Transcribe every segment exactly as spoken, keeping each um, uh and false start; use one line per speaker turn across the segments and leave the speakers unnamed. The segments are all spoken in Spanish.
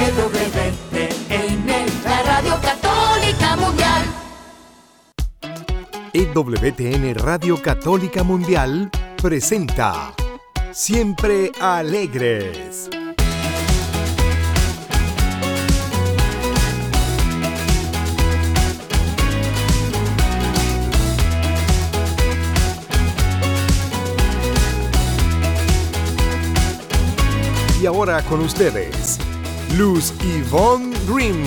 E W T N, la Radio Católica Mundial.
E W T N Radio Católica Mundial presenta Siempre Alegres. Y ahora con ustedes, Luz Yvonne Grimm.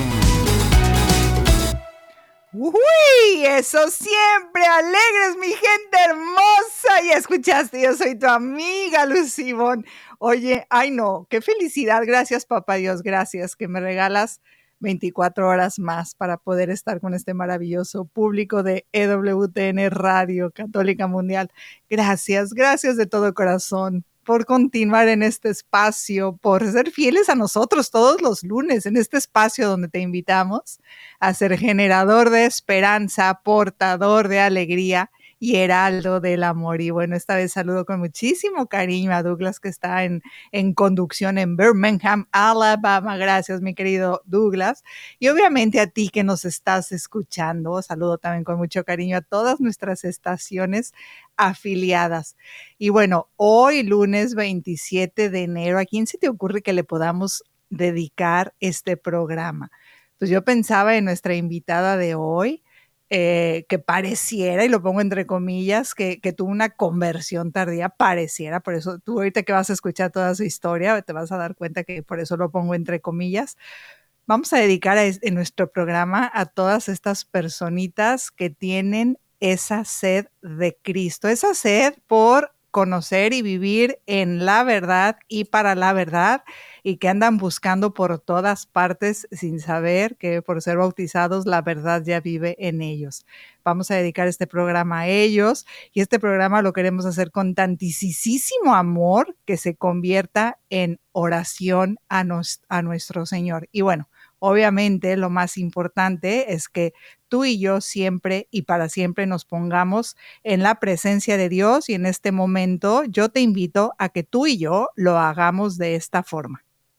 ¡Uy! Eso siempre, alegres, mi gente hermosa. Ya escuchaste, yo soy tu amiga Luz Yvonne. Oye, ay no, qué felicidad. Gracias, papá Dios, gracias que me regalas veinticuatro horas más para poder estar con este maravilloso público de E W T N Radio Católica Mundial. Gracias, gracias de todo corazón por continuar en este espacio, por ser fieles a nosotros todos los lunes, en este espacio donde te invitamos a ser generador de esperanza, portador de alegría y heraldo del amor. Y bueno, esta vez saludo con muchísimo cariño a Douglas, que está en, en conducción en Birmingham, Alabama. Gracias, mi querido Douglas. Y obviamente a ti que nos estás escuchando, saludo también con mucho cariño a todas nuestras estaciones afiliadas. Y bueno, hoy lunes veintisiete de enero, ¿a quién se te ocurre que le podamos dedicar este programa? Pues yo pensaba en nuestra invitada de hoy, eh, que pareciera, y lo pongo entre comillas, que, que tuvo una conversión tardía, pareciera, por eso tú ahorita que vas a escuchar toda su historia, te vas a dar cuenta que por eso lo pongo entre comillas. Vamos a dedicar a, en nuestro programa a todas estas personitas que tienen esa sed de Cristo, esa sed por conocer y vivir en la verdad y para la verdad, y que andan buscando por todas partes sin saber que por ser bautizados la verdad ya vive en ellos. Vamos a dedicar este programa a ellos, y este programa lo queremos hacer con tantísimo amor que se convierta en oración a, nos, a nuestro Señor. Y bueno, obviamente lo más importante es que tú y yo siempre y para siempre nos pongamos en la presencia de Dios, y en este momento yo te invito a que tú y yo lo hagamos de esta forma.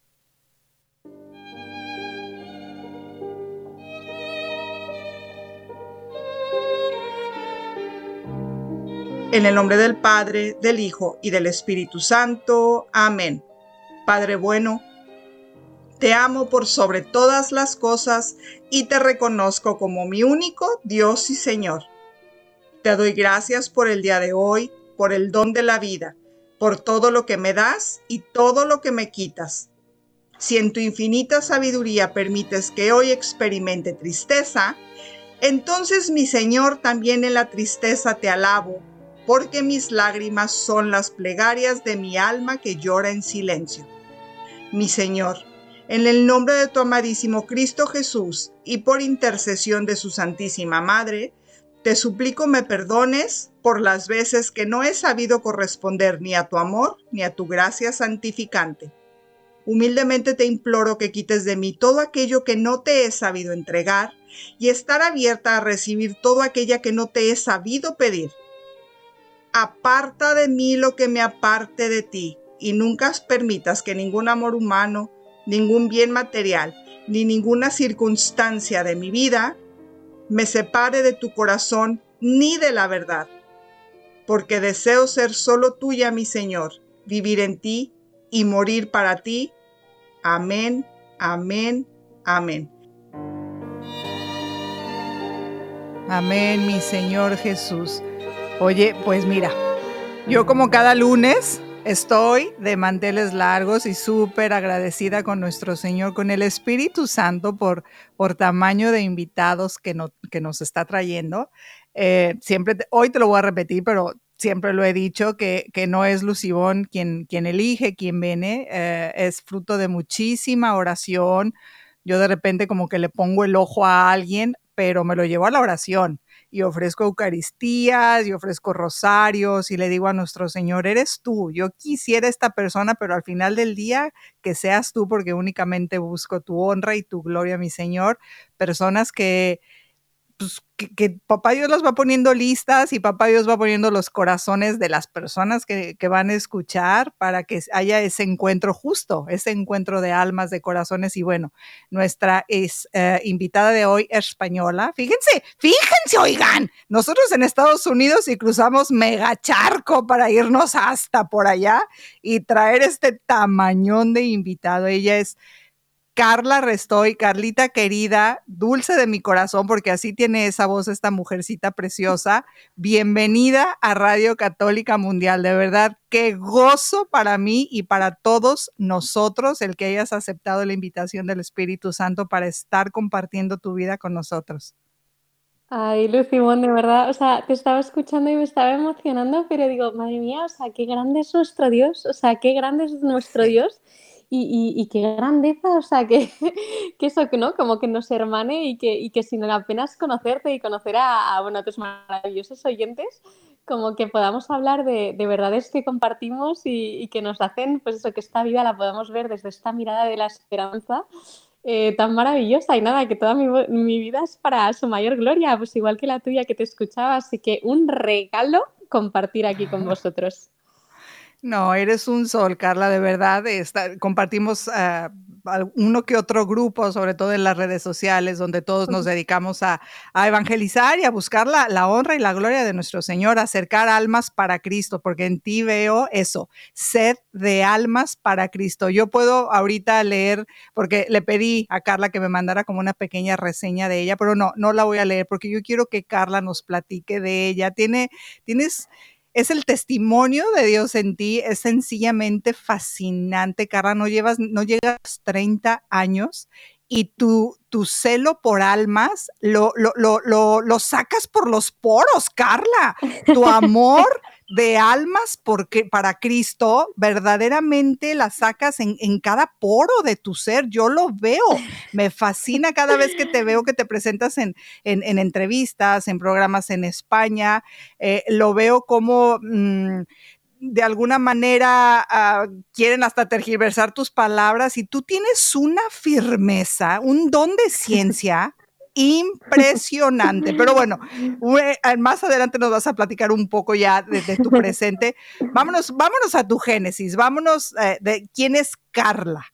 En el nombre del Padre, del Hijo y del Espíritu Santo. Amén. Padre bueno, te amo por sobre todas las cosas y te reconozco como mi único Dios y Señor. Te doy gracias por el día de hoy, por el don de la vida, por todo lo que me das y todo lo que me quitas. Si en tu infinita sabiduría permites que hoy experimente tristeza, entonces, mi Señor, también en la tristeza te alabo, porque mis lágrimas son las plegarias de mi alma que llora en silencio. Mi Señor, en el nombre de tu amadísimo Cristo Jesús y por intercesión de su Santísima Madre, te suplico me perdones por las veces que no he sabido corresponder ni a tu amor ni a tu gracia santificante. Humildemente te imploro que quites de mí todo aquello que no te he sabido entregar y estar abierta a recibir todo aquello que no te he sabido pedir. Aparta de mí lo que me aparte de ti, y nunca permitas que ningún amor humano, ningún bien material, ni ninguna circunstancia de mi vida me separe de tu corazón ni de la verdad, porque deseo ser solo tuya, mi Señor, vivir en ti y morir para ti. Amén, amén, amén.
Amén, mi Señor Jesús. Oye, pues mira, yo como cada lunes estoy de manteles largos y súper agradecida con nuestro Señor, con el Espíritu Santo por, por tamaño de invitados que, no, que nos está trayendo. Eh, siempre, te, hoy te lo voy a repetir, pero siempre lo he dicho, que, que no es Luz Yvonne quien, quien elige, quien viene, eh, es fruto de muchísima oración. Yo de repente como que le pongo el ojo a alguien, pero me lo llevo a la oración. Y ofrezco eucaristías, y ofrezco rosarios, y le digo a nuestro Señor, eres tú. Yo quisiera esta persona, pero al final del día que seas tú, porque únicamente busco tu honra y tu gloria, mi Señor. Personas que pues, que, que Papá Dios las va poniendo listas y Papá Dios va poniendo los corazones de las personas que, que van a escuchar para que haya ese encuentro justo, ese encuentro de almas, de corazones. Y bueno, nuestra es, eh, invitada de hoy es española. Fíjense, fíjense, oigan, nosotros en Estados Unidos y cruzamos mega charco para irnos hasta por allá y traer este tamañón de invitado. Ella es Carla Restoy. Carlita querida, dulce de mi corazón, porque así tiene esa voz esta mujercita preciosa. Bienvenida a Radio Católica Mundial. De verdad, qué gozo para mí y para todos nosotros el que hayas aceptado la invitación del Espíritu Santo para estar compartiendo tu vida con nosotros.
Ay, Lucimón, de verdad, o sea, te estaba escuchando y me estaba emocionando, pero digo, madre mía, o sea, qué grande es nuestro Dios, o sea, qué grande es nuestro
Sí.
Dios. Y, y, y qué grandeza, o sea, que, que eso, ¿no? Como que nos hermane y que, y que sin apenas conocerte y conocer a, a bueno, a tus maravillosos oyentes, como que podamos hablar de, de verdades que compartimos y, y que nos hacen, pues eso, que esta vida la podamos ver desde esta mirada de la esperanza eh, tan maravillosa. Y nada, que toda mi, mi vida es para su mayor gloria, pues igual que la tuya que te escuchaba, así que un regalo compartir aquí con vosotros.
No, eres un sol, Carla, de verdad. Está, compartimos uh, uno que otro grupo, sobre todo en las redes sociales, donde todos nos dedicamos a, a evangelizar y a buscar la, la honra y la gloria de nuestro Señor, a acercar almas para Cristo, porque en ti veo eso, sed de almas para Cristo. Yo puedo ahorita leer, porque le pedí a Carla que me mandara como una pequeña reseña de ella, pero no, no la voy a leer, porque yo quiero que Carla nos platique de ella. Tiene, tienes... Es el testimonio de Dios en ti, es sencillamente fascinante, Carla. No llevas, no llegas a los treinta años y tu, tu celo por almas lo, lo, lo, lo, lo sacas por los poros, Carla. Tu amor de almas porque, para Cristo, verdaderamente la sacas en, en cada poro de tu ser. Yo lo veo, me fascina cada vez que te veo que te presentas en, en, en entrevistas, en programas en España. Eh, lo veo como mmm, de alguna manera uh, quieren hasta tergiversar tus palabras y tú tienes una firmeza, un don de ciencia impresionante. Pero bueno, más adelante nos vas a platicar un poco ya de, de tu presente. Vámonos, vámonos a tu génesis, vámonos eh, de quién es Carla.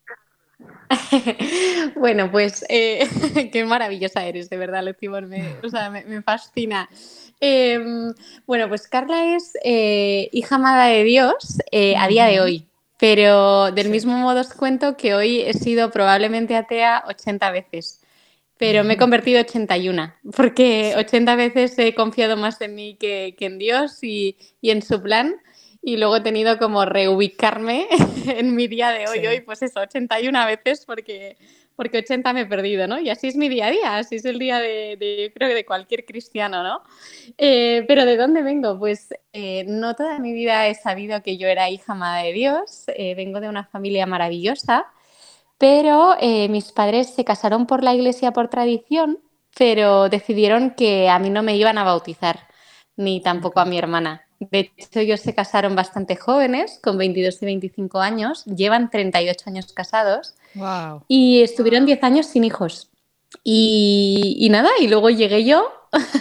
Bueno, pues eh, qué maravillosa eres, de verdad, Lucimón, me, o sea, me, me fascina. Eh, bueno, pues Carla es eh, hija amada de Dios eh, a día de hoy, pero del sí. mismo modo os cuento que hoy he sido probablemente atea ochenta veces. Pero me he convertido ochenta y una, porque ochenta veces he confiado más en mí que, que en Dios y, y en su plan. Y luego he tenido como reubicarme en mi día de hoy, sí. hoy pues eso, ochenta y una veces, porque, porque ochenta me he perdido, ¿no? Y así es mi día a día, así es el día de, de creo que de cualquier cristiano, ¿no? Eh, pero ¿de dónde vengo? Pues eh, no toda mi vida he sabido que yo era hija amada de Dios, eh, vengo de una familia maravillosa. Pero eh, mis padres se casaron por la iglesia por tradición, pero decidieron que a mí no me iban a bautizar, ni tampoco a mi hermana. De hecho, ellos se casaron bastante jóvenes, con veintidós y veinticinco años, llevan treinta y ocho años casados.
Wow.
Y estuvieron diez años sin hijos. Y, y nada, y luego llegué yo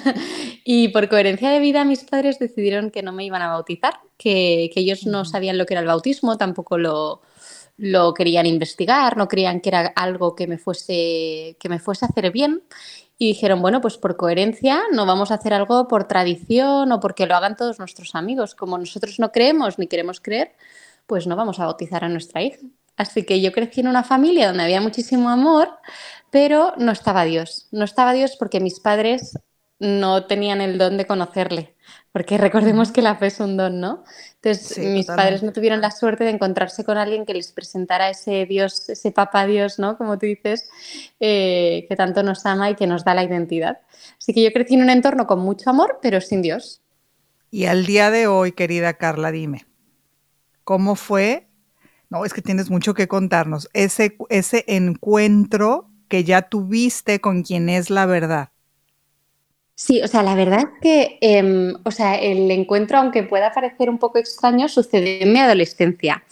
y por coherencia de vida mis padres decidieron que no me iban a bautizar, que, que ellos no sabían lo que era el bautismo, tampoco lo... lo querían investigar, no creían que era algo que me fuese, que me fuese a hacer bien y dijeron, bueno, pues por coherencia no vamos a hacer algo por tradición o porque lo hagan todos nuestros amigos. Como nosotros no creemos ni queremos creer, pues no vamos a bautizar a nuestra hija. Así que yo crecí en una familia donde había muchísimo amor, pero no estaba Dios. No estaba Dios porque mis padres no tenían el don de conocerle, porque recordemos que la fe es un don, ¿no? Entonces
sí,
mis
totalmente.
padres no tuvieron la suerte de encontrarse con alguien que les presentara ese Dios, ese papá Dios, ¿no? Como tú dices, eh, que tanto nos ama y que nos da la identidad. Así que yo crecí en un entorno con mucho amor, pero sin Dios.
Y al día de hoy, querida Carla, dime, ¿cómo fue? No, es que tienes mucho que contarnos. Ese, ese encuentro que ya tuviste con quien es la verdad.
Sí, o sea, la verdad es que eh, o sea, el encuentro, aunque pueda parecer un poco extraño, sucedió en mi adolescencia.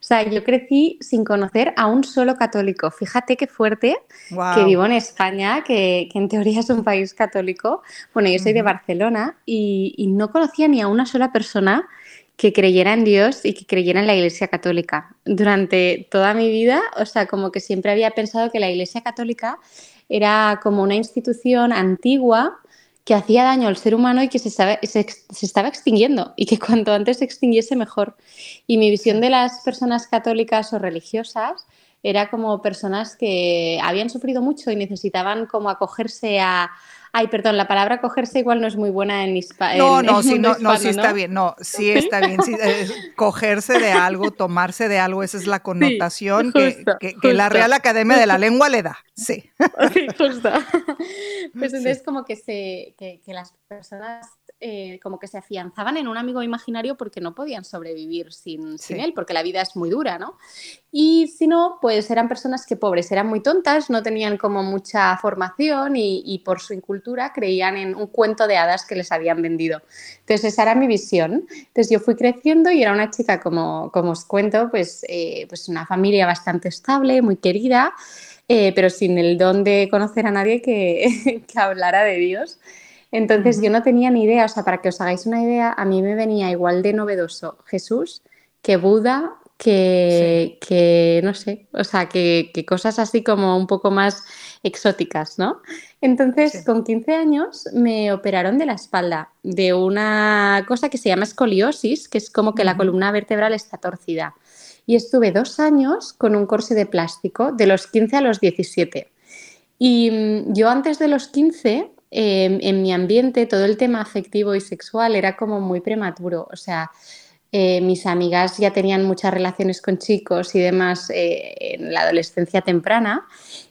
sea, yo crecí sin conocer a un solo católico. Fíjate qué fuerte
Wow.
que vivo en España, que, que en teoría es un país católico. Bueno, yo soy uh-huh. de Barcelona y, y no conocía ni a una sola persona que creyera en Dios y que creyera en la Iglesia Católica. Durante toda mi vida, o sea, como que siempre había pensado que la Iglesia Católica era como una institución antigua que hacía daño al ser humano y que se, sabe, se, se estaba extinguiendo y que cuanto antes se extinguiese mejor. Y mi visión de las personas católicas o religiosas era como personas que habían sufrido mucho y necesitaban como acogerse a... Ay, perdón, la palabra acogerse igual no es muy buena en hispano.
No, en, no, en sí, no, hispano, no, sí está ¿no? bien, no, sí está bien. Sí, eh, cogerse de algo, tomarse de algo, esa es la connotación sí, justo, que, que, que la Real Academia justo. de la Lengua le da, sí.
Sí, justo. Pues entonces sí. como que, se, que, que las personas eh, como que se afianzaban en un amigo imaginario porque no podían sobrevivir sin, sí. sin él, porque la vida es muy dura, ¿no? Y si no, pues eran personas que pobres, eran muy tontas, no tenían como mucha formación y, y por su incultura creían en un cuento de hadas que les habían vendido. Entonces esa era mi visión. Entonces yo fui creciendo y era una chica, como, como os cuento, pues, eh, pues una familia bastante estable, muy querida, eh, pero sin el don de conocer a nadie que, que hablara de Dios. Entonces uh-huh. yo no tenía ni idea, o sea, para que os hagáis una idea, a mí me venía igual de novedoso Jesús que Buda, que, sí. que no sé, o sea, que, que cosas así como un poco más exóticas, ¿no? Entonces, sí. con quince años me operaron de la espalda, de una cosa que se llama escoliosis, que es como que uh-huh. la columna vertebral está torcida. Y estuve dos años con un corsé de plástico, de los quince a los diecisiete. Y yo antes de los quince... Eh, en mi ambiente todo el tema afectivo y sexual era como muy prematuro, o sea, eh, mis amigas ya tenían muchas relaciones con chicos y demás eh, en la adolescencia temprana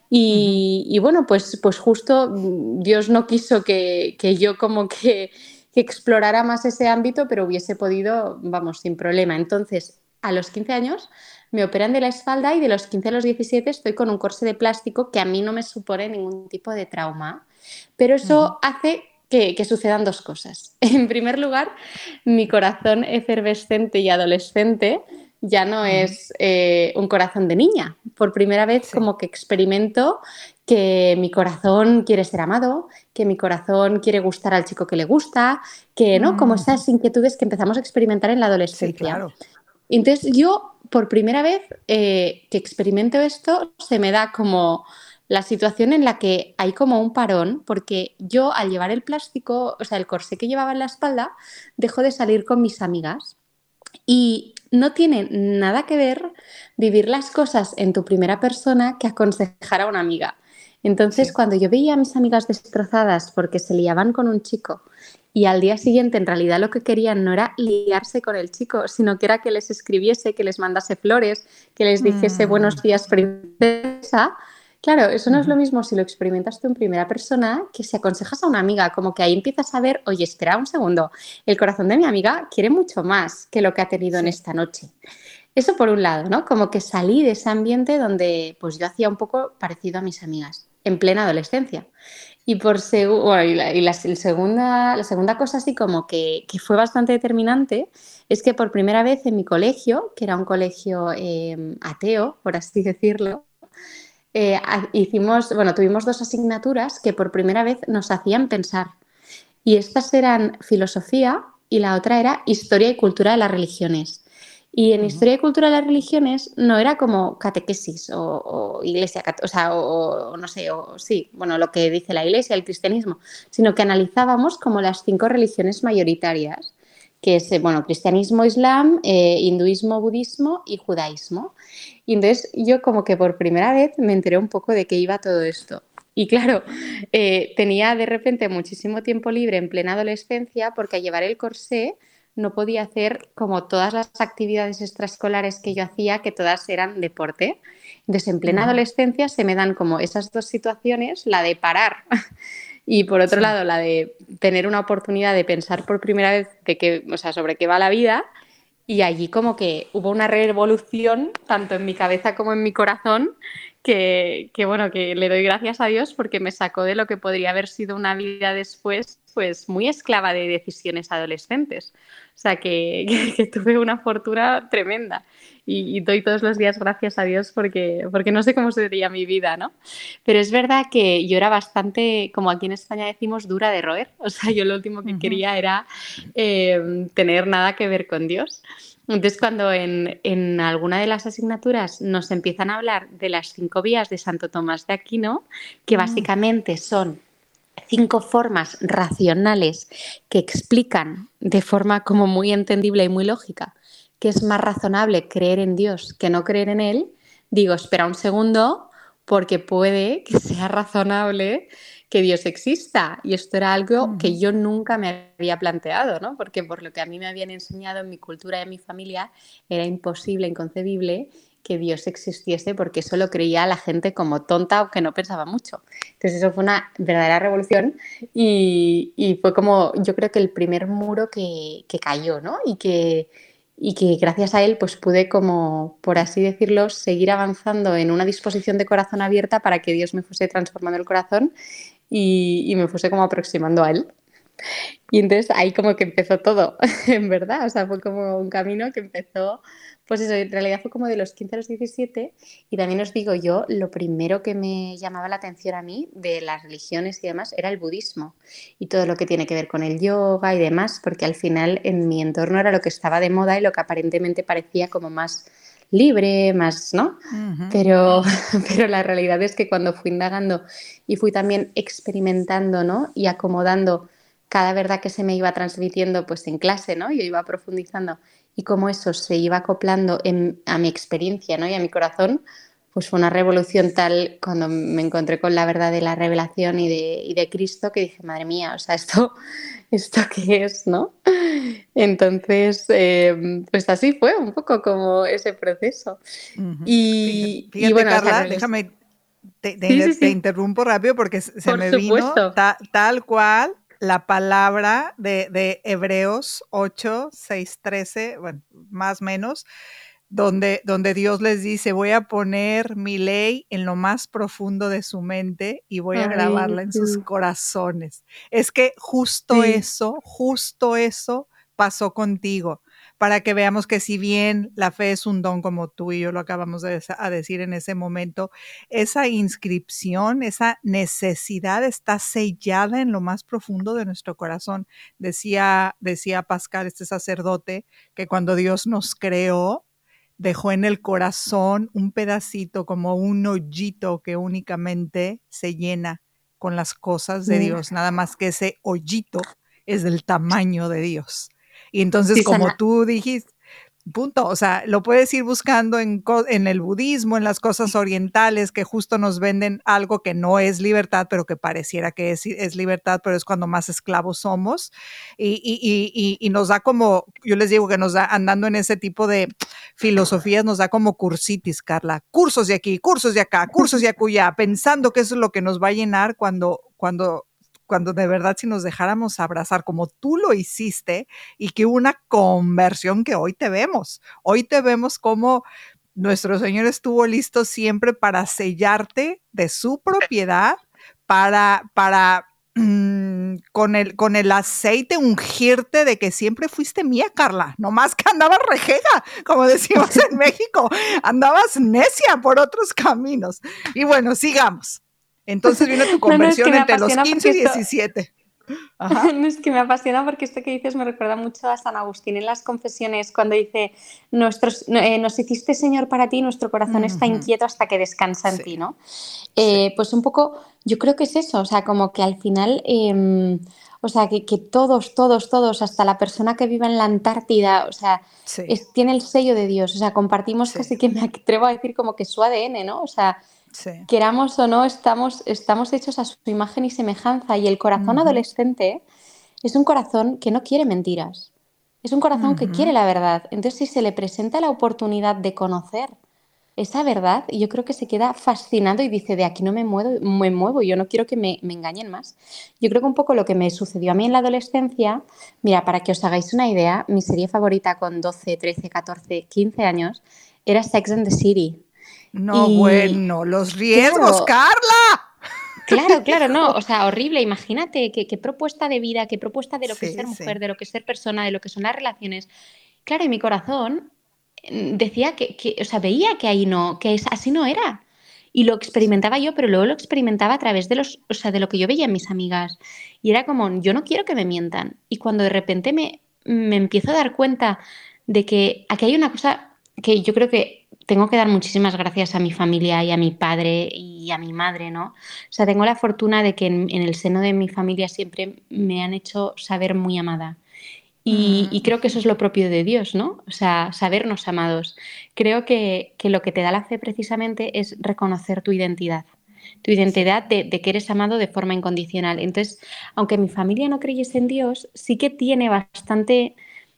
y, uh-huh. y bueno, pues, pues justo Dios no quiso que, que yo como que, que explorara más ese ámbito, pero hubiese podido, vamos, sin problema. Entonces, a los quince años me operan de la espalda y de los quince a los diecisiete estoy con un corsé de plástico que a mí no me supone ningún tipo de trauma. Pero eso uh-huh. hace que, que sucedan dos cosas. En primer lugar, mi corazón efervescente y adolescente ya no uh-huh. es eh, un corazón de niña. Por primera vez sí. como que experimento que mi corazón quiere ser amado, que mi corazón quiere gustar al chico que le gusta, que no, uh-huh. como esas inquietudes que empezamos a experimentar en la adolescencia.
Sí, claro.
Entonces yo, por primera vez eh, que experimento esto, se me da como... la situación en la que hay como un parón, porque yo al llevar el plástico, o sea, el corsé que llevaba en la espalda, dejo de salir con mis amigas. Y no tiene nada que ver vivir las cosas en tu primera persona que aconsejar a una amiga. Entonces, sí. cuando yo veía a mis amigas destrozadas porque se liaban con un chico y al día siguiente en realidad lo que querían no era liarse con el chico, sino que era que les escribiese, que les mandase flores, que les dijese mm. buenos días, princesa... Claro, eso no es lo mismo si lo experimentas tú en primera persona que si aconsejas a una amiga, como que ahí empiezas a ver, oye, espera un segundo, el corazón de mi amiga quiere mucho más que lo que ha tenido sí. en esta noche. Eso por un lado, ¿no? Como que salí de ese ambiente donde pues yo hacía un poco parecido a mis amigas, en plena adolescencia. Y por segu- bueno, y la, y la, el segunda, la segunda cosa así como que, que fue bastante determinante es que por primera vez en mi colegio, que era un colegio eh, ateo, por así decirlo, Eh, hicimos, bueno, tuvimos dos asignaturas que por primera vez nos hacían pensar y estas eran filosofía y la otra era historia y cultura de las religiones. Y en uh-huh. historia y cultura de las religiones no era como catequesis o, o iglesia, o sea, o, o no sé, o sí, bueno, lo que dice la iglesia, el cristianismo, sino que analizábamos como las cinco religiones mayoritarias, que es, bueno, cristianismo, islam, eh, hinduismo, budismo y judaísmo. Y entonces yo como que por primera vez me enteré un poco de qué iba todo esto. Y claro, eh, tenía de repente muchísimo tiempo libre en plena adolescencia porque al llevar el corsé no podía hacer como todas las actividades extraescolares que yo hacía, que todas eran deporte. Entonces en plena uh-huh. adolescencia se me dan como esas dos situaciones, la de parar y por otro sí. lado la de tener una oportunidad de pensar por primera vez de qué, o sea, sobre qué va la vida. Y allí como que hubo una revolución tanto en mi cabeza como en mi corazón que, que bueno, que le doy gracias a Dios porque me sacó de lo que podría haber sido una vida después pues muy esclava de decisiones adolescentes. O sea, que, que, que tuve una fortuna tremenda y, y doy todos los días gracias a Dios porque, porque no sé cómo sería mi vida, ¿no? Pero es verdad que yo era bastante, como aquí en España decimos, dura de roer. O sea, yo lo último que uh-huh. quería era eh, tener nada que ver con Dios. Entonces, cuando en, en alguna de las asignaturas nos empiezan a hablar de las cinco vías de Santo Tomás de Aquino, que uh-huh. básicamente son cinco formas racionales que explican de forma como muy entendible y muy lógica que es más razonable creer en Dios que no creer en Él, digo, espera un segundo, porque puede que sea razonable que Dios exista. Y esto era algo uh-huh. que yo nunca me había planteado, ¿no? Porque por lo que a mí me habían enseñado en mi cultura y en mi familia, era imposible, inconcebible que Dios existiese, porque eso lo creía la gente como tonta o que no pensaba mucho. Entonces eso fue una verdadera revolución y, y fue como, yo creo que el primer muro que, que cayó, ¿no? Y que, y que gracias a él pues pude, como por así decirlo, seguir avanzando en una disposición de corazón abierta para que Dios me fuese transformando el corazón y, y me fuese como aproximando a él. Y entonces ahí como que empezó todo, en verdad, o sea, fue como un camino que empezó, pues eso, en realidad fue como de los quince a los diecisiete, y también os digo yo, lo primero que me llamaba la atención a mí de las religiones y demás era el budismo y todo lo que tiene que ver con el yoga y demás, porque al final en mi entorno era lo que estaba de moda y lo que aparentemente parecía como más libre, más, ¿no? Uh-huh. Pero, pero la realidad es que cuando fui indagando y fui también experimentando, ¿no? Y acomodando cada verdad que se me iba transmitiendo pues en clase, ¿no? Yo iba profundizando y cómo eso se iba acoplando en, a mi experiencia, ¿no? Y a mi corazón, pues fue una revolución tal cuando me encontré con la verdad de la revelación y de, y de Cristo, que dije, madre mía, o sea, ¿esto, esto qué es, no? Entonces, eh, pues así fue un poco como ese proceso.
Uh-huh.
Y,
fíjate,
y bueno,
Carla,
o sea,
déjame, te, te,
sí, sí,
te
sí.
interrumpo rápido porque se
Por
me
supuesto.
vino ta, tal cual la palabra de, de Hebreos ocho, seis, trece, bueno, más o menos, donde, donde Dios les dice, voy a poner mi ley en lo más profundo de su mente y voy a Ay, grabarla en sí. sus corazones. Es que justo sí. eso, justo eso pasó contigo, para que veamos que si bien la fe es un don, como tú y yo lo acabamos de a decir en ese momento, esa inscripción, esa necesidad está sellada en lo más profundo de nuestro corazón. Decía, decía Pascal, este sacerdote, que cuando Dios nos creó, dejó en el corazón un pedacito, como un hoyito que únicamente se llena con las cosas de Dios, nada más que ese hoyito es del tamaño de Dios. Y entonces, sí, como tú dijiste, punto, o sea, lo puedes ir buscando en, en el budismo, en las cosas orientales, que justo nos venden algo que no es libertad, pero que pareciera que es, es libertad, pero es cuando más esclavos somos. Y, y, y, y nos da como, yo les digo que nos da, andando en ese tipo de filosofías, nos da como cursitis, Carla. Cursos de aquí, cursos de acá, cursos de acullá, pensando que eso es lo que nos va a llenar cuando, cuando cuando de verdad si nos dejáramos abrazar como tú lo hiciste y que hubo una conversión que hoy te vemos. Hoy te vemos como nuestro Señor estuvo listo siempre para sellarte de su propiedad, para, para mmm, con, el, con el aceite ungirte de que siempre fuiste mía, Carla. No más que andabas rejega, como decimos en México. Andabas necia por otros caminos. Y bueno, sigamos. Entonces viene tu conversión no, no, es que entre los quince y diecisiete.
Ajá. No, es que me apasiona porque esto que dices me recuerda mucho a San Agustín en las Confesiones, cuando dice, Nuestros, eh, nos hiciste, Señor, para ti, nuestro corazón uh-huh. está inquieto hasta que descansa en sí. ti, ¿no? Eh, sí. Pues un poco, yo creo que es eso, o sea, como que al final, eh, o sea, que, que todos, todos, todos, hasta la persona que vive en la Antártida, o sea, sí. es, tiene el sello de Dios, o sea, compartimos sí. casi que me atrevo a decir como que su A D N, ¿no? O sea, sí. queramos o no, estamos, estamos hechos a su imagen y semejanza, y el corazón uh-huh. adolescente es un corazón que no quiere mentiras, es un corazón uh-huh. que quiere la verdad. Entonces, si se le presenta la oportunidad de conocer esa verdad, yo creo que se queda fascinado y dice, de aquí no me muevo, me muevo, yo no quiero que me, me engañen más. Yo creo que un poco lo que me sucedió a mí en la adolescencia, mira, para que os hagáis una idea, mi serie favorita con doce, trece, catorce, quince años era Sex and the City.
No, y... bueno, los riesgos, claro, Carla.
Claro, claro, no, o sea, horrible. Imagínate qué, qué propuesta de vida, qué propuesta de lo que es
Sí,
ser mujer,
sí.
de lo que es ser persona, de lo que son las relaciones. Claro, y mi corazón mm, decía que, que, o sea, veía que ahí no, que es, así no era. Y lo
Sí.
experimentaba yo, pero luego lo experimentaba a través de los, o sea, de lo que yo veía en mis amigas. Y era como, yo no quiero que me mientan. Y cuando de repente me, me empiezo a dar cuenta de que aquí hay una cosa que yo creo que tengo que dar muchísimas gracias a mi familia y a mi padre y a mi madre, ¿no? O sea, tengo la fortuna de que en, en el seno de mi familia siempre me han hecho saber muy amada. Y, y creo que eso es lo propio de Dios, ¿no? O sea, sabernos amados. Creo que, que lo que te da la fe precisamente es reconocer tu identidad. Tu
Sí.
identidad de, de que eres amado de forma incondicional. Entonces, aunque mi familia no creyese en Dios, sí que tiene bastante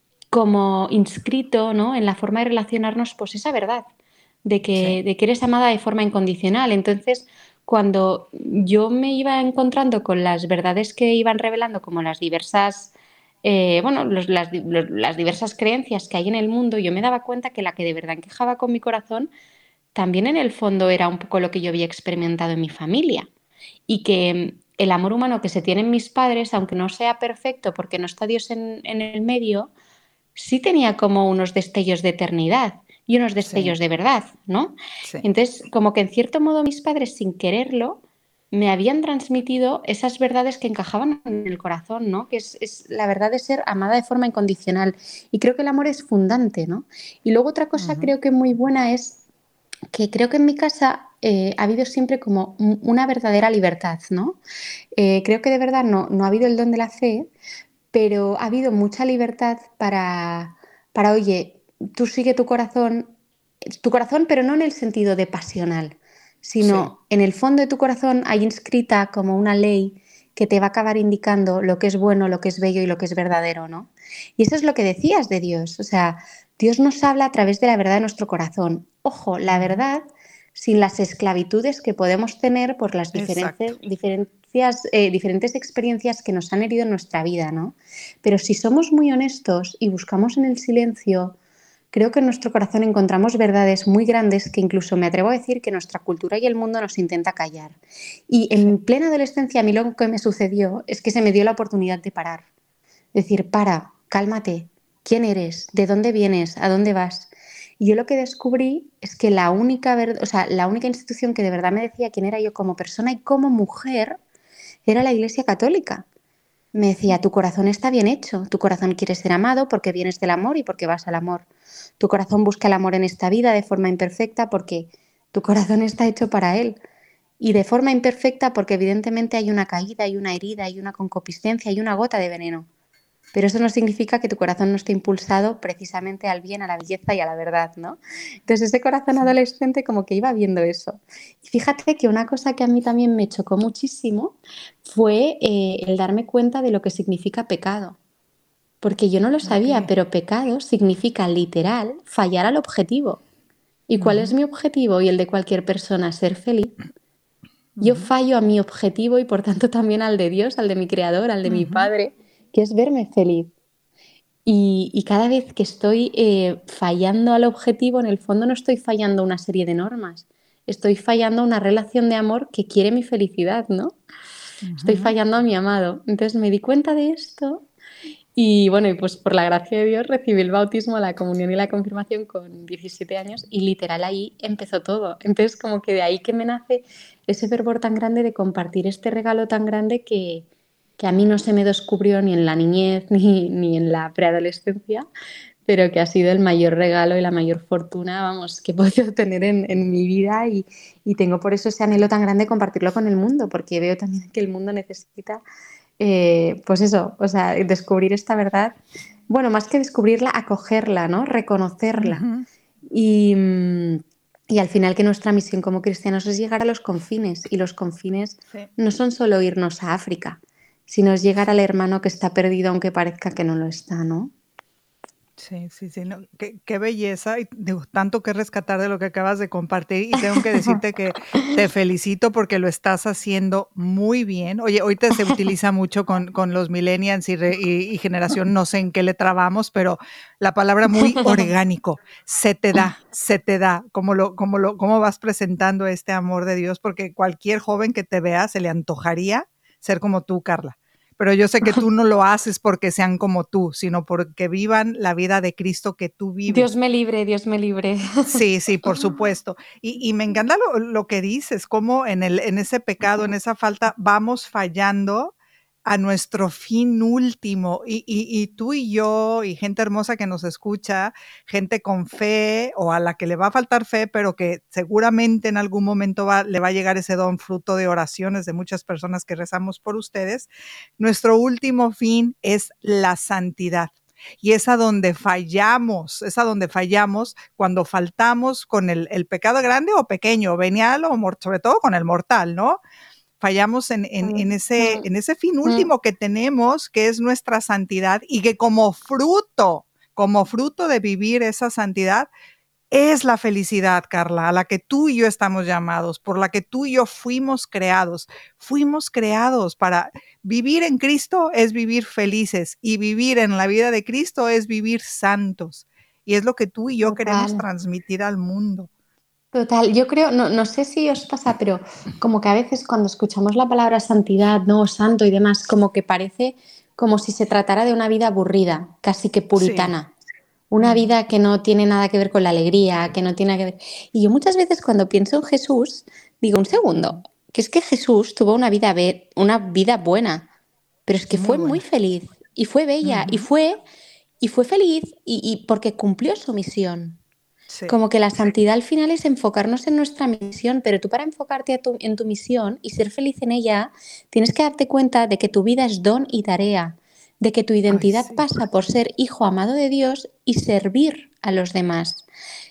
como inscrito, ¿no?, en la forma de relacionarnos, pues esa verdad de
Sí.
que, de que eres amada de forma incondicional. Entonces, cuando yo me iba encontrando con las verdades que iban revelando, como las diversas, eh, bueno, los- las, di- los- las diversas creencias que hay en el mundo, yo me daba cuenta que la que de verdad encajaba con mi corazón también en el fondo era un poco lo que yo había experimentado en mi familia. Y que mm, el amor humano que se tiene en mis padres, aunque no sea perfecto porque no está Dios en, en el medio, sí tenía como unos destellos de eternidad y unos
Sí.
destellos de verdad, ¿no?
Sí.
Entonces, como que en cierto modo mis padres, sin quererlo, me habían transmitido esas verdades que encajaban en el corazón, ¿no? Que es, es la verdad de ser amada de forma incondicional. Y creo que el amor es fundante, ¿no? Y luego otra cosa
Ujú.
creo que muy buena es que creo que en mi casa eh, ha habido siempre como un- una verdadera libertad, ¿no? Eh, creo que de verdad no, no ha habido el don de la fe, pero ha habido mucha libertad para, para, oye, tú sigue tu corazón, tu corazón, pero no en el sentido de pasional,
Sí.
sino en el fondo de tu corazón hay inscrita como una ley que te va a acabar indicando lo que es bueno, lo que es bello y lo que es verdadero, ¿no? Y eso es lo que decías de Dios, o sea, Dios nos habla a través de la verdad de nuestro corazón. Ojo, la
Ujú.
verdad sin las esclavitudes que podemos tener por las
Exacto.
diferentes, diferencias, eh, diferentes experiencias que nos han herido en nuestra vida, ¿no? Pero si somos muy honestos y buscamos en el silencio, creo que en nuestro corazón encontramos verdades muy grandes que incluso me atrevo a decir que nuestra cultura y el mundo nos intenta callar. Y
Sí.
en plena adolescencia a mí lo que me sucedió es que se me dio la oportunidad de parar. Decir, para, cálmate, ¿quién eres? ¿De dónde vienes? ¿A dónde vas? Y yo lo que descubrí es que la única, ver- o sea, la única institución que de verdad me decía quién era yo como persona y como mujer era la Iglesia Católica. Me decía, tu corazón está bien hecho, tu corazón quiere ser amado porque vienes del amor y porque vas al amor. Tu corazón busca el amor en esta vida de forma imperfecta porque tu corazón está hecho para él. Y de forma imperfecta porque evidentemente hay una caída, hay una herida, hay una concupiscencia, hay una gota de veneno. Pero eso no significa que tu corazón no esté impulsado precisamente al bien, a la belleza y a la verdad, ¿no? Entonces ese corazón
Sí.
adolescente como que iba viendo eso. Y fíjate que una cosa que a mí también me chocó muchísimo fue eh, el darme cuenta de lo que significa pecado. Porque yo no lo
Ok.
sabía, pero pecado significa literal fallar al objetivo. ¿Y cuál es
Ujú.
mi objetivo y el de cualquier persona? Ser feliz. Yo
Ujú.
fallo a mi objetivo y por tanto también al de Dios, al de mi creador, al de mi
Ujú.
padre, que es verme feliz. Y, y cada vez que estoy eh, fallando al objetivo, en el fondo no estoy fallando una serie de normas, estoy fallando una relación de amor que quiere mi felicidad, ¿no? Estoy
Ujú.
fallando a mi amado. Entonces me di cuenta de esto y bueno, y pues por la gracia de Dios recibí el bautismo, la comunión y la confirmación con diecisiete años y literal ahí empezó todo. Entonces como que de ahí que me nace ese fervor tan grande de compartir este regalo tan grande que, que a mí no se me descubrió ni en la niñez ni, ni en la preadolescencia, pero que ha sido el mayor regalo y la mayor fortuna, vamos, que he podido tener en, en mi vida y, y tengo por eso ese anhelo tan grande de compartirlo con el mundo, porque veo también que el mundo necesita eh, pues eso, o sea, descubrir esta verdad, bueno, más que descubrirla, acogerla, ¿no? Reconocerla.
Ujú.
Y, mm, y al final que nuestra misión como cristianos es llegar a los confines, y los confines
Sí.
no son solo irnos a África, sino es llegar al
Sí.
hermano que está perdido aunque parezca que no lo está, ¿no?
Sí, sí, sí, no, qué, qué belleza y digo, tanto que rescatar de lo que acabas de compartir y tengo que decirte que te felicito porque lo estás haciendo muy bien. Oye, ahorita se utiliza mucho con, con los millennials y, re, y, y generación, no sé en qué le trabamos, pero la palabra muy orgánico, se te da, se te da, como lo, como lo, cómo vas presentando este amor de Dios, porque cualquier joven que te vea se le antojaría ser como tú, Carla. Pero yo sé que tú no lo haces porque sean como tú, sino porque vivan la vida de Cristo que tú vives.
Dios me libre, Dios me libre.
Sí, sí, por supuesto. Y, y me encanta lo, lo que dices, cómo en, el, en ese pecado, en esa falta, vamos fallando a nuestro fin último. Y, y, y tú y yo, y gente hermosa que nos escucha, gente con fe o a la que le va a faltar fe, pero que seguramente en algún momento va, le va a llegar ese don fruto de oraciones de muchas personas que rezamos por ustedes. Nuestro último fin es la santidad. Y es a donde fallamos, es a donde fallamos cuando faltamos con el, el pecado grande o pequeño, venial o mor- sobre todo con el mortal, ¿no? Fallamos en, en, en, ese, en ese fin último que tenemos, que es nuestra santidad, y que como fruto, como fruto de vivir esa santidad, es la felicidad, Carla, a la que tú y yo estamos llamados, por la que tú y yo fuimos creados. Fuimos creados para vivir en Cristo, es vivir felices, y vivir en la vida de Cristo es vivir santos. Y es lo que tú y yo
Total.
queremos transmitir al mundo.
Total, yo creo, no, no sé si os pasa, pero como que a veces cuando escuchamos la palabra santidad, no, santo y demás, como que parece como si se tratara de una vida aburrida, casi que puritana. Sí. Una uh-huh. vida que no tiene nada que ver con la alegría, que no tiene nada que ver... Y yo muchas veces cuando pienso en Jesús, digo, un segundo, que es que Jesús tuvo una vida, be- una vida buena, pero es que muy fue buena. Muy feliz, y fue bella, uh-huh. y, fue, y fue feliz, y, y porque cumplió su misión. Sí. Como que la santidad al final es enfocarnos en nuestra misión, pero tú para enfocarte a tu, en tu misión y ser feliz en ella, tienes que darte cuenta de que tu vida es don y tarea, de que tu identidad Ay, sí. pasa por ser hijo amado de Dios y servir a los demás.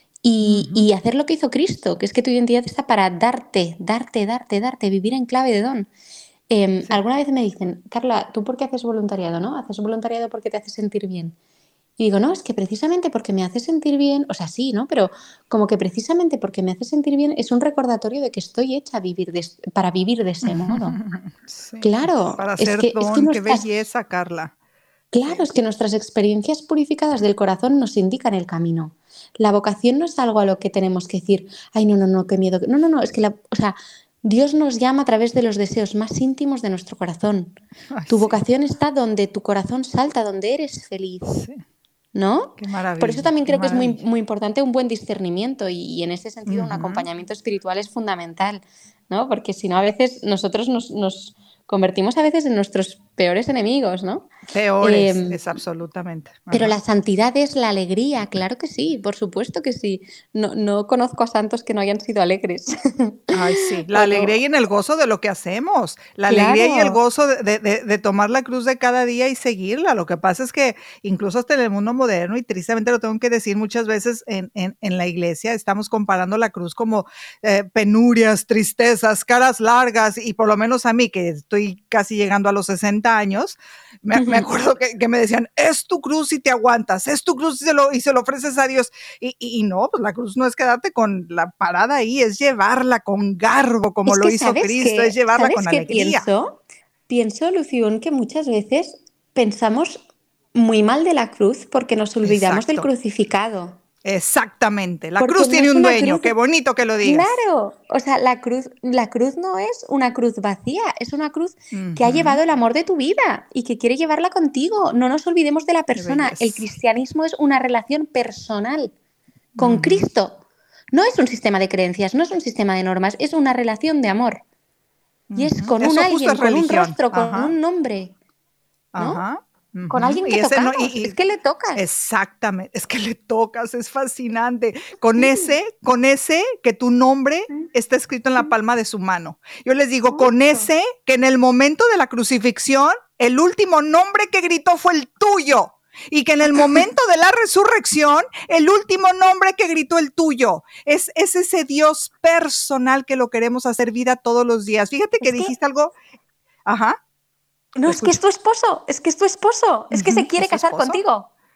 Y, uh-huh. y hacer lo que hizo Cristo, que es que tu identidad está para darte, darte, darte, darte, vivir en clave de don. Eh, sí. Alguna vez me dicen, Carla, ¿tú por qué haces voluntariado, no? ¿Haces voluntariado porque te hace sentir bien? Y digo, no, es que precisamente porque me hace sentir bien, o sea, sí, ¿no? Pero como que precisamente porque me hace sentir bien es un recordatorio de que estoy hecha a vivir de, para vivir de ese modo. Sí, claro.
Para ser es que, don, es que nuestras, qué belleza, Carla.
Claro, sí. Es que nuestras experiencias purificadas del corazón nos indican el camino. La vocación no es algo a lo que tenemos que decir, ay, no, no, no, qué miedo. No, no, no, es que, la, o sea, Dios nos llama a través de los deseos más íntimos de nuestro corazón. Ay, tu sí. vocación está donde tu corazón salta, donde eres feliz. Sí. ¿No?
Qué maravilla.
Por eso también creo que
maravilla.
es muy, muy importante un buen discernimiento y, y en ese sentido uh-huh. un acompañamiento espiritual es fundamental, ¿no? Porque si no a veces nosotros nos, nos convertimos a veces en nuestros peores enemigos, ¿no?
Peores, eh, es absolutamente. Ajá.
Pero la santidad es la alegría, claro que sí, por supuesto que sí. No, no conozco a santos que no hayan sido alegres.
Ay, sí, la Pero, alegría y en el gozo de lo que hacemos, la claro. alegría y el gozo de, de, de, de tomar la cruz de cada día y seguirla. Lo que pasa es que incluso hasta en el mundo moderno, y tristemente lo tengo que decir muchas veces en, en, en la iglesia, estamos comparando la cruz como eh, penurias, tristezas, caras largas, y por lo menos a mí, que estoy casi llegando a los sesenta años, me, uh-huh. me acuerdo que, que me decían, es tu cruz y te aguantas, es tu cruz y se lo, y se lo ofreces a Dios. Y, y, y no, pues la cruz no es quedarte con la parada ahí, es llevarla con garbo, como
es
lo hizo Cristo,
que,
es llevarla con
qué
alegría.
Pienso, pienso, Lución, que muchas veces pensamos muy mal de la cruz porque nos olvidamos Exacto. del crucificado.
Exactamente, la Porque cruz no tiene un dueño, cruz... qué bonito que lo digas.
Claro, o sea, la cruz, la cruz no es una cruz vacía, es una cruz uh-huh. que ha llevado el amor de tu vida y que quiere llevarla contigo. No nos olvidemos de la persona. El cristianismo es una relación personal con uh-huh. Cristo. No es un sistema de creencias, no es un sistema de normas, es una relación de amor. Uh-huh. Y es con Eso un alguien, con un rostro, con uh-huh. un nombre, ¿no?
Ajá.
Uh-huh. Con alguien que tocamos, no, y, y, es que le tocas.
Exactamente, es que le tocas, es fascinante. Con sí. ese, con ese que tu nombre sí. está escrito en la palma de su mano. Yo les digo, Justo. con ese que en el momento de la crucifixión, el último nombre que gritó fue el tuyo. Y que en el momento de la resurrección, el último nombre que gritó el tuyo. Es, es ese Dios personal que lo queremos hacer vida todos los días. Fíjate que es dijiste que... algo... Ajá.
No, es que es tu esposo, es que es tu esposo, es que uh-huh, se quiere casar contigo.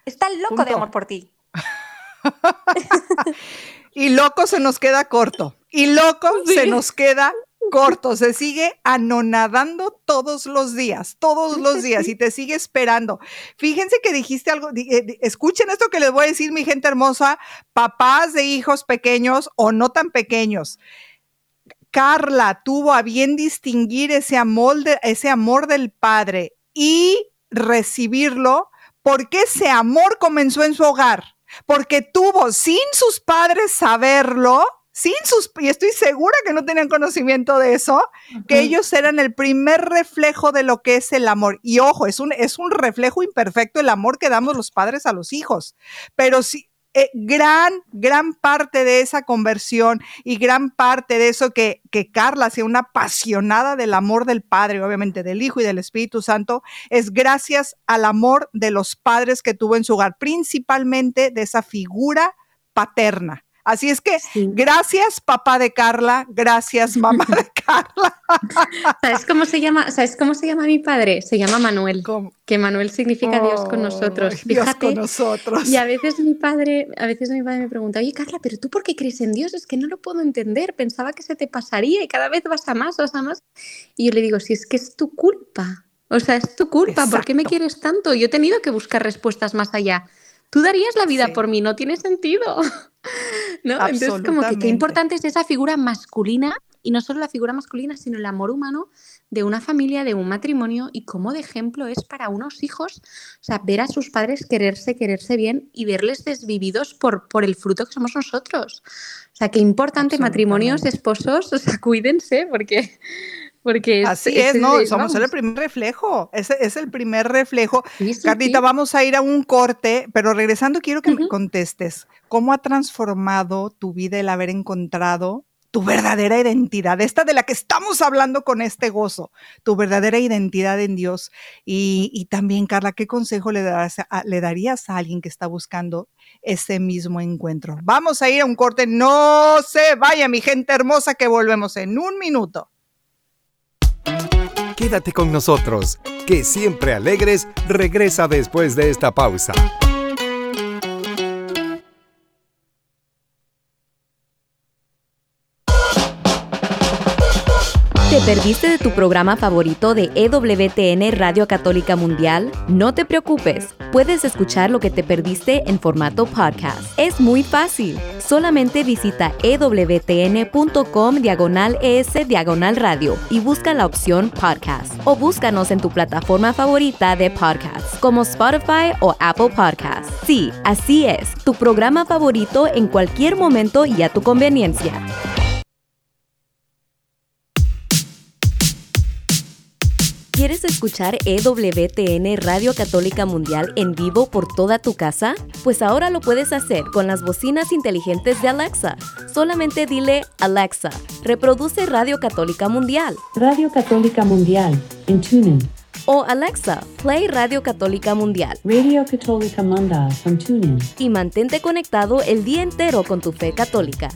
Está loco
Punto.
de amor por ti.
Y loco se nos queda corto. Y loco
Sí.
se nos queda corto. Se sigue anonadando todos los días, todos los días, y te sigue esperando. Fíjense que dijiste algo, di- eh, di- escuchen esto que les voy a decir, mi gente hermosa, papás de hijos pequeños o no tan pequeños. Carla tuvo a bien distinguir ese amor, de- ese amor del Padre y recibirlo porque ese amor comenzó en su hogar, porque tuvo sin sus padres saberlo, sin sus, y estoy segura que no tenían conocimiento de eso, que ellos eran el primer reflejo de lo que es el amor. Y ojo, es un, es un reflejo imperfecto el amor que damos los padres a los hijos, pero sí, eh, gran, gran parte de esa conversión y gran parte de eso que, que Carla sea una apasionada del amor del Padre, obviamente del Hijo y del Espíritu Santo, es gracias al amor de los padres que tuvo en su hogar, principalmente de esa figura paterna. Así es que
Sí.
gracias, papá de Carla, gracias, mamá de Carla.
¿Sabes cómo se llama? ¿Sabes cómo se llama mi padre? Se llama Manuel.
¿Cómo?
Que Manuel significa Dios con nosotros.
Oh, Dios
Fíjate.
con nosotros.
Y a veces mi padre, a veces mi padre me pregunta, oye Carla, ¿pero tú por qué crees en Dios? Es que no lo puedo entender. Pensaba que se te pasaría y cada vez vas a más, vas a más. Y yo le digo, si es que es tu culpa. O sea, es tu culpa. ¿Por qué me
Exacto.
quieres tanto? Yo he tenido que buscar respuestas más allá. Tú darías la vida
Sí.
por mí, no tiene sentido. ¿No? Entonces, como que qué
Absolutamente.
importante es esa figura masculina, y no solo la figura masculina, sino el amor humano de una familia, de un matrimonio, y cómo de ejemplo es para unos hijos, o sea, ver a sus padres quererse, quererse bien y verles desvividos por, por el fruto que somos nosotros. O sea, qué importante, matrimonios,
Absolutamente.
esposos, o sea, cuídense, porque, porque es,
Así es, ¿no?
es-
Somos el
vamos.
primer reflejo. Ese es el primer reflejo.
Sí, sí,
Carlita,
sí.
vamos a ir a un corte, pero regresando quiero que me
Ujú.
contestes. ¿Cómo ha transformado tu vida el haber encontrado tu verdadera identidad? Esta de la que estamos hablando con este gozo, tu verdadera identidad en Dios. Y, y también, Carla, ¿qué consejo le, darás a- le darías a alguien que está buscando ese mismo encuentro? Vamos a ir a un corte. No se vaya, mi gente hermosa, que volvemos en un minuto.
Quédate con nosotros, que Siempre Alegres regresa después de esta pausa.
¿Te perdiste de tu programa favorito de E W T N Radio Católica Mundial? No te preocupes, puedes escuchar lo que te perdiste en formato podcast. Es muy fácil, solamente visita ewtn.com diagonal es diagonal radio y busca la opción podcast. O búscanos en tu plataforma favorita de podcast, como Spotify o Apple Podcasts. Sí, así es, tu programa favorito en cualquier momento y a tu conveniencia. ¿Quieres escuchar E W T N Radio Católica Mundial en vivo por toda tu casa? Pues ahora lo puedes hacer con las bocinas inteligentes de Alexa. Solamente dile, Alexa, reproduce Radio Católica Mundial.
Radio Católica Mundial, en TuneIn.
O Alexa, play Radio Católica Mundial.
Radio Católica Mundial from TuneIn.
Y mantente conectado el día entero con tu fe católica.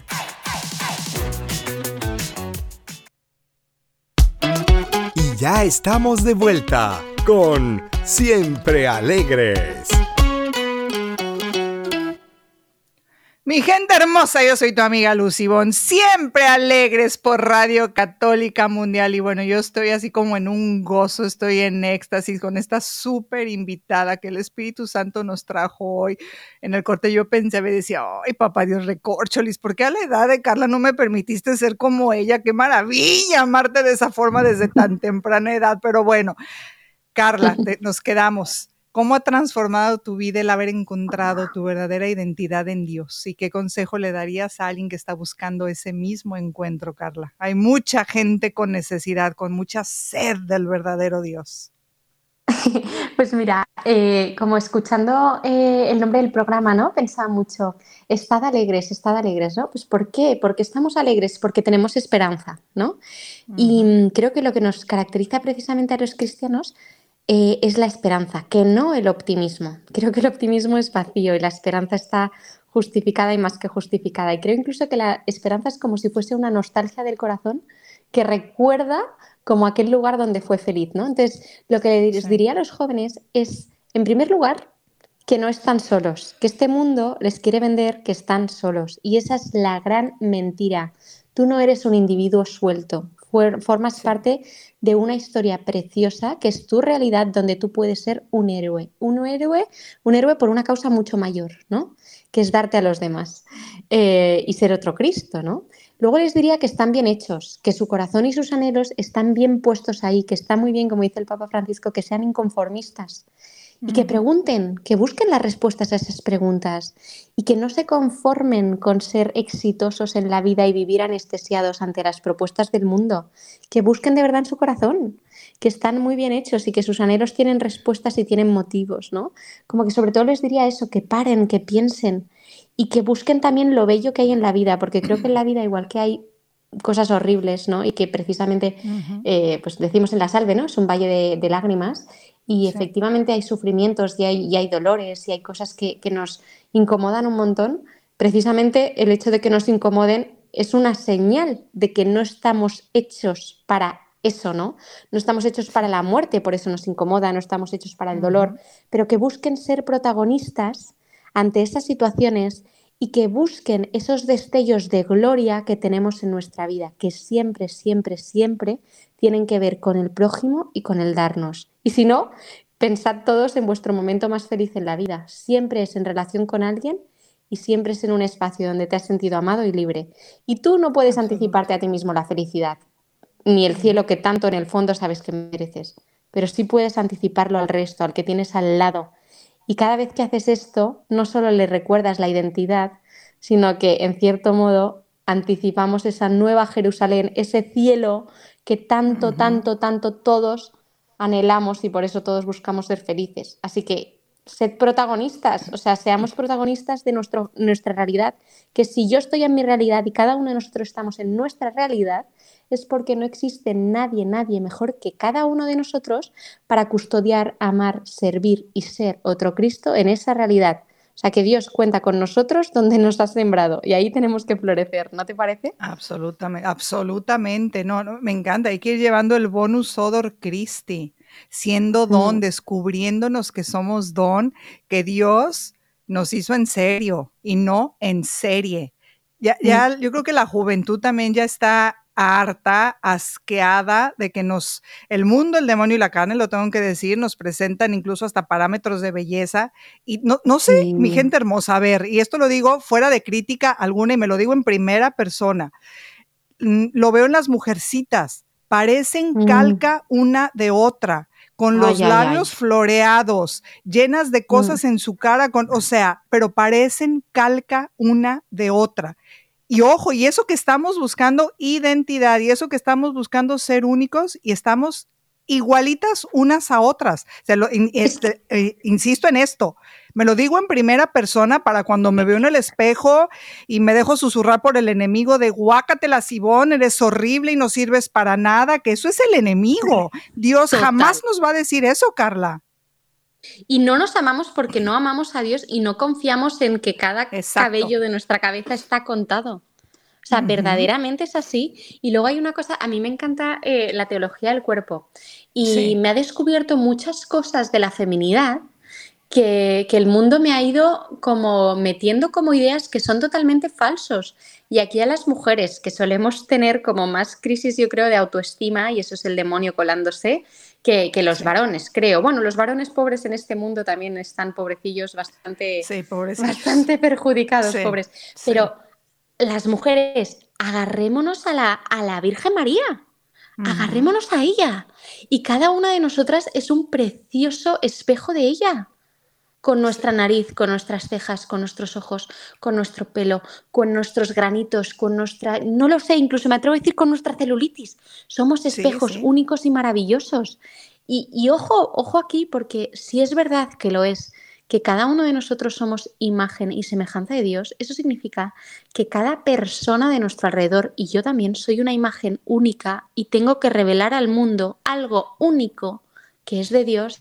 Y ya estamos de vuelta con Siempre Alegres.
Mi gente hermosa, yo soy tu amiga Lucy Bon, siempre alegres por Radio Católica Mundial. Y bueno, yo estoy así como en un gozo, estoy en éxtasis con esta súper invitada que el Espíritu Santo nos trajo hoy. En el corte yo pensé, me decía, ay, papá Dios, recorcholis, ¿por qué a la edad de Carla no me permitiste ser como ella? Qué maravilla amarte de esa forma desde tan temprana edad. Pero bueno, Carla, te, nos quedamos. ¿Cómo ha transformado tu vida el haber encontrado tu verdadera identidad en Dios? ¿Y qué consejo le darías a alguien que está buscando ese mismo encuentro, Carla? Hay mucha gente con necesidad, con mucha sed del verdadero Dios.
Pues mira, eh, como escuchando eh, el nombre del programa, ¿no? Pensaba mucho, estad alegres, estad alegres, ¿no? Pues ¿por qué? Porque estamos alegres, porque tenemos esperanza, ¿no? Uh-huh. Y creo que lo que nos caracteriza precisamente a los cristianos Eh, es la esperanza, que no el optimismo. Creo que el optimismo es vacío y la esperanza está justificada y más que justificada. Y creo incluso que la esperanza es como si fuese una nostalgia del corazón que recuerda como aquel lugar donde fue feliz, ¿no? Entonces, lo que les diría a los jóvenes es, en primer lugar, que no están solos, que este mundo les quiere vender que están solos. Y esa es la gran mentira. Tú no eres un individuo suelto, formas sí. parte de una historia preciosa que es tu realidad, donde tú puedes ser un héroe, un héroe, un héroe por una causa mucho mayor, ¿no? Que es darte a los demás eh, y ser otro Cristo, ¿no? Luego les diría que están bien hechos, que su corazón y sus anhelos están bien puestos ahí, que está muy bien, como dice el Papa Francisco, que sean inconformistas. Y que pregunten, que busquen las respuestas a esas preguntas y que no se conformen con ser exitosos en la vida y vivir anestesiados ante las propuestas del mundo, que busquen de verdad en su corazón, que están muy bien hechos y que sus anhelos tienen respuestas y tienen motivos, ¿no? Como que sobre todo les diría eso, que paren, que piensen y que busquen también lo bello que hay en la vida, porque creo que en la vida, igual que hay cosas horribles, ¿no? Y que precisamente, uh-huh. eh, pues decimos en la salve, ¿no? Es un valle de, de lágrimas. Y sí. efectivamente hay sufrimientos y hay, y hay dolores y hay cosas que, que nos incomodan un montón. Precisamente el hecho de que nos incomoden es una señal de que no estamos hechos para eso, ¿no? No estamos hechos para la muerte, por eso nos incomoda, no estamos hechos para el dolor, uh-huh. pero que busquen ser protagonistas ante esas situaciones y que busquen esos destellos de gloria que tenemos en nuestra vida, que siempre, siempre, siempre tienen que ver con el prójimo y con el darnos. Y si no, pensad todos en vuestro momento más feliz en la vida. Siempre es en relación con alguien y siempre es en un espacio donde te has sentido amado y libre. Y tú no puedes anticiparte a ti mismo la felicidad, ni el cielo que tanto en el fondo sabes que mereces, pero sí puedes anticiparlo al resto, al que tienes al lado. Y cada vez que haces esto, no solo le recuerdas la identidad, sino que, en cierto modo, anticipamos esa nueva Jerusalén, ese cielo que tanto, uh-huh. tanto, tanto todos anhelamos y por eso todos buscamos ser felices. Así que, sed protagonistas, o sea, seamos protagonistas de nuestro, nuestra realidad, que si yo estoy en mi realidad y cada uno de nosotros estamos en nuestra realidad, es porque no existe nadie, nadie mejor que cada uno de nosotros para custodiar, amar, servir y ser otro Cristo en esa realidad. O sea, que Dios cuenta con nosotros donde nos ha sembrado y ahí tenemos que florecer, ¿no te parece?
Absolutamente, absolutamente. No, no, me encanta. Hay que ir llevando el bonus odor Christi, siendo don, mm. descubriéndonos que somos don, que Dios nos hizo en serio y no en serie. Ya, ya, mm. Yo creo que la juventud también ya está harta, asqueada de que nos, el mundo, el demonio y la carne, lo tengo que decir, nos presentan incluso hasta parámetros de belleza y no, no sé, sí. mi gente hermosa, a ver, y esto lo digo fuera de crítica alguna y me lo digo en primera persona, lo veo en las mujercitas, parecen mm. calca una de otra, con los ay, labios ay, ay. floreados, llenas de cosas mm. en su cara, con, o sea, pero parecen calca una de otra. Y ojo, y eso que estamos buscando identidad, y eso que estamos buscando ser únicos, y estamos igualitas unas a otras. O sea, lo, este, eh, insisto en esto, me lo digo en primera persona para cuando me veo en el espejo y me dejo susurrar por el enemigo de guácatela, Sibón, eres horrible y no sirves para nada, que eso es el enemigo. Dios Total. Jamás nos va a decir eso, Carla.
Y no nos amamos porque no amamos a Dios y no confiamos en que cada Exacto. cabello de nuestra cabeza está contado. O sea, uh-huh. verdaderamente es así. Y luego hay una cosa, a mí me encanta eh, la teología del cuerpo y sí. me ha descubierto muchas cosas de la feminidad que, que el mundo me ha ido como metiendo como ideas que son totalmente falsos. Y aquí a las mujeres que solemos tener como más crisis, yo creo, de autoestima, y eso es el demonio colándose, que, que los sí. varones, creo. Bueno, los varones pobres en este mundo también están pobrecillos, bastante, sí, bastante perjudicados, sí. pobres. Pero sí. las mujeres, agarrémonos a la, a la Virgen María, uh-huh. agarrémonos a ella. Y cada una de nosotras es un precioso espejo de ella. Con nuestra nariz, con nuestras cejas, con nuestros ojos, con nuestro pelo, con nuestros granitos, con nuestra... No lo sé, incluso me atrevo a decir con nuestra celulitis. Somos espejos sí, sí. únicos y maravillosos. Y, y ojo, ojo aquí, porque si es verdad que lo es, que cada uno de nosotros somos imagen y semejanza de Dios, eso significa que cada persona de nuestro alrededor, y yo también, soy una imagen única y tengo que revelar al mundo algo único que es de Dios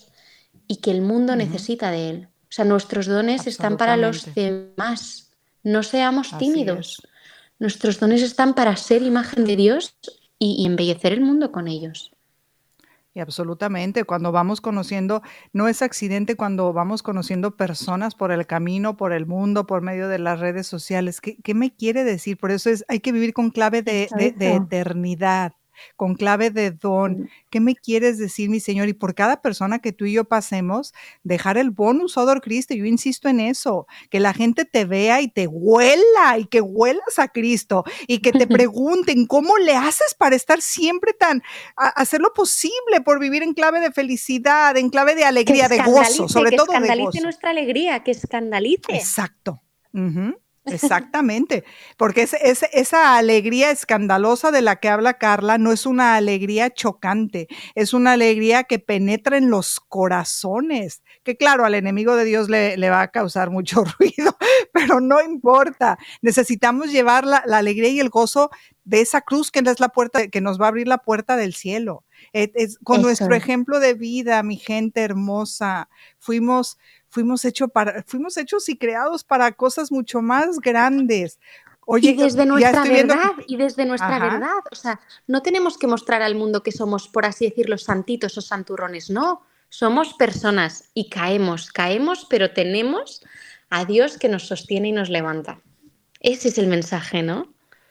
y que el mundo uh-huh. necesita de él. O sea, nuestros dones están para los demás. No seamos tímidos. Nuestros dones están para ser imagen de Dios y, y embellecer el mundo con ellos.
Y absolutamente, cuando vamos conociendo, no es accidente cuando vamos conociendo personas por el camino, por el mundo, por medio de las redes sociales. ¿Qué, qué me quiere decir? Por eso es, hay que vivir con clave de, de, de eternidad, con clave de don. ¿Qué me quieres decir, mi Señor? Y por cada persona que tú y yo pasemos, dejar el bonus odor Cristo. Yo insisto en eso, que la gente te vea y te huela y que huelas a Cristo y que te pregunten cómo le haces para estar siempre tan, a, hacer lo posible por vivir en clave de felicidad, en clave de alegría, de gozo, sobre
que
todo de gozo.
Que escandalice nuestra alegría, que escandalice.
Exacto. Uh-huh. Exactamente, porque es, es, esa alegría escandalosa de la que habla Carla no es una alegría chocante, es una alegría que penetra en los corazones, que claro, al enemigo de Dios le, le va a causar mucho ruido, pero no importa, necesitamos llevar la, la alegría y el gozo de esa cruz que es la puerta, que nos va a abrir la puerta del cielo. Es, es, con Eso. Nuestro ejemplo de vida, mi gente hermosa, fuimos... Fuimos, hecho para, fuimos hechos y creados para cosas mucho más grandes.
Oye, y desde nuestra verdad, viendo... y desde nuestra Ajá. verdad. O sea, no tenemos que mostrar al mundo que somos, por así decirlo, santitos o santurrones. No, somos personas y caemos, caemos, pero tenemos a Dios que nos sostiene y nos levanta. Ese es el mensaje, ¿no?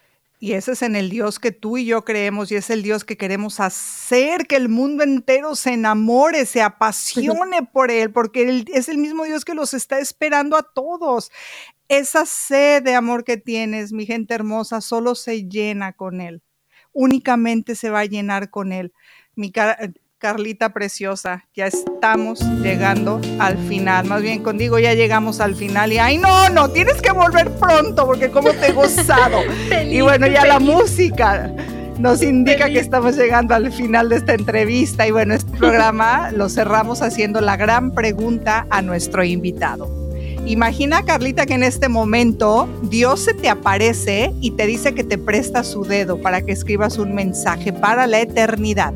Y ese es en el Dios que tú y yo creemos y es el Dios que queremos hacer que el mundo entero se enamore, se apasione por Él, porque Él es el mismo Dios que los está esperando a todos. Esa sed de amor que tienes, mi gente hermosa, solo se llena con Él. Únicamente se va a llenar con Él. Mi cara... Carlita preciosa, ya estamos llegando al final, más bien contigo ya llegamos al final y ay no, no, tienes que volver pronto porque como te he gozado. Feliz, y bueno, ya feliz. La música nos indica feliz. Que estamos llegando al final de esta entrevista y bueno, este programa lo cerramos haciendo la gran pregunta a nuestro invitado. Imagina, Carlita, que en este momento Dios se te aparece y te dice que te presta su dedo para que escribas un mensaje para la eternidad.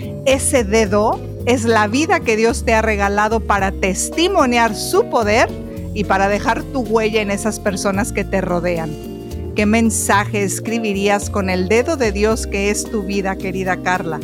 Ese dedo es la vida que Dios te ha regalado para testimoniar su poder y para dejar tu huella en esas personas que te rodean. ¿Qué mensaje escribirías con el dedo de Dios que es tu vida, querida Carla?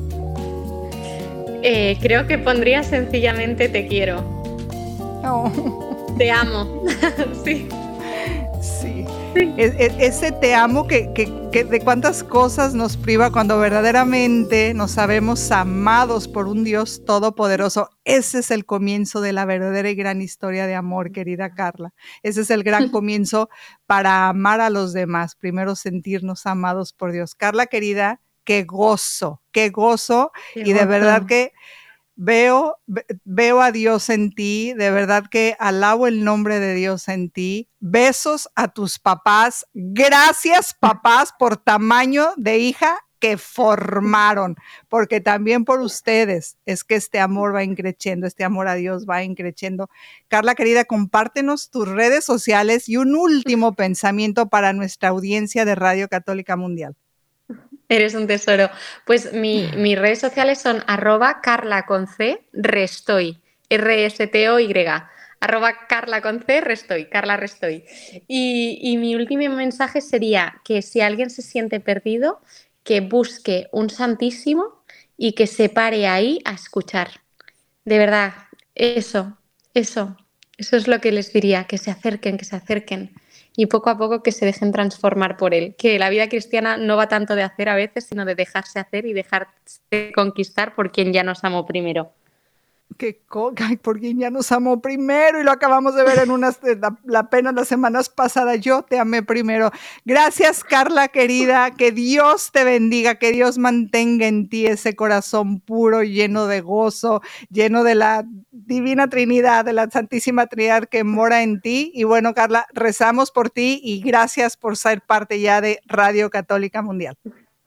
Eh, creo que pondría sencillamente te quiero.
Oh.
Te amo. Sí.
Sí. Es, es, ese te amo que, que, que de cuántas cosas nos priva cuando verdaderamente nos sabemos amados por un Dios todopoderoso. Ese es el comienzo de la verdadera y gran historia de amor, querida Carla. Ese es el gran comienzo para amar a los demás. Primero sentirnos amados por Dios. Carla, querida, qué gozo, qué gozo. Qué y de gozo. Verdad que Veo, veo a Dios en ti, de verdad que alabo el nombre de Dios en ti. Besos a tus papás. Gracias, papás, por tamaño de hija que formaron, porque también por ustedes es que este amor va increciendo, este amor a Dios va increciendo. Carla, querida, compártenos tus redes sociales y un último pensamiento para nuestra audiencia de Radio Católica Mundial.
Eres un tesoro. Pues mi, mis redes sociales son arroba carla con c restoy, R S T O Y, arroba carla con c restoy, Carla Restoy. Y, y mi último mensaje sería que si alguien se siente perdido, que busque un santísimo y que se pare ahí a escuchar. De verdad, eso, eso, eso es lo que les diría, que se acerquen, que se acerquen. Y poco a poco que se dejen transformar por él. Que la vida cristiana no va tanto de hacer a veces, sino de dejarse hacer y dejarse conquistar por quien ya nos amó primero.
Que por quien ya nos amó primero y lo acabamos de ver en unas, la, la apenas las semanas pasadas. Yo te amé primero. Gracias, Carla, querida. Que Dios te bendiga, que Dios mantenga en ti ese corazón puro, lleno de gozo, lleno de la Divina Trinidad, de la Santísima Trinidad que mora en ti. Y bueno, Carla, rezamos por ti y gracias por ser parte ya de Radio Católica Mundial.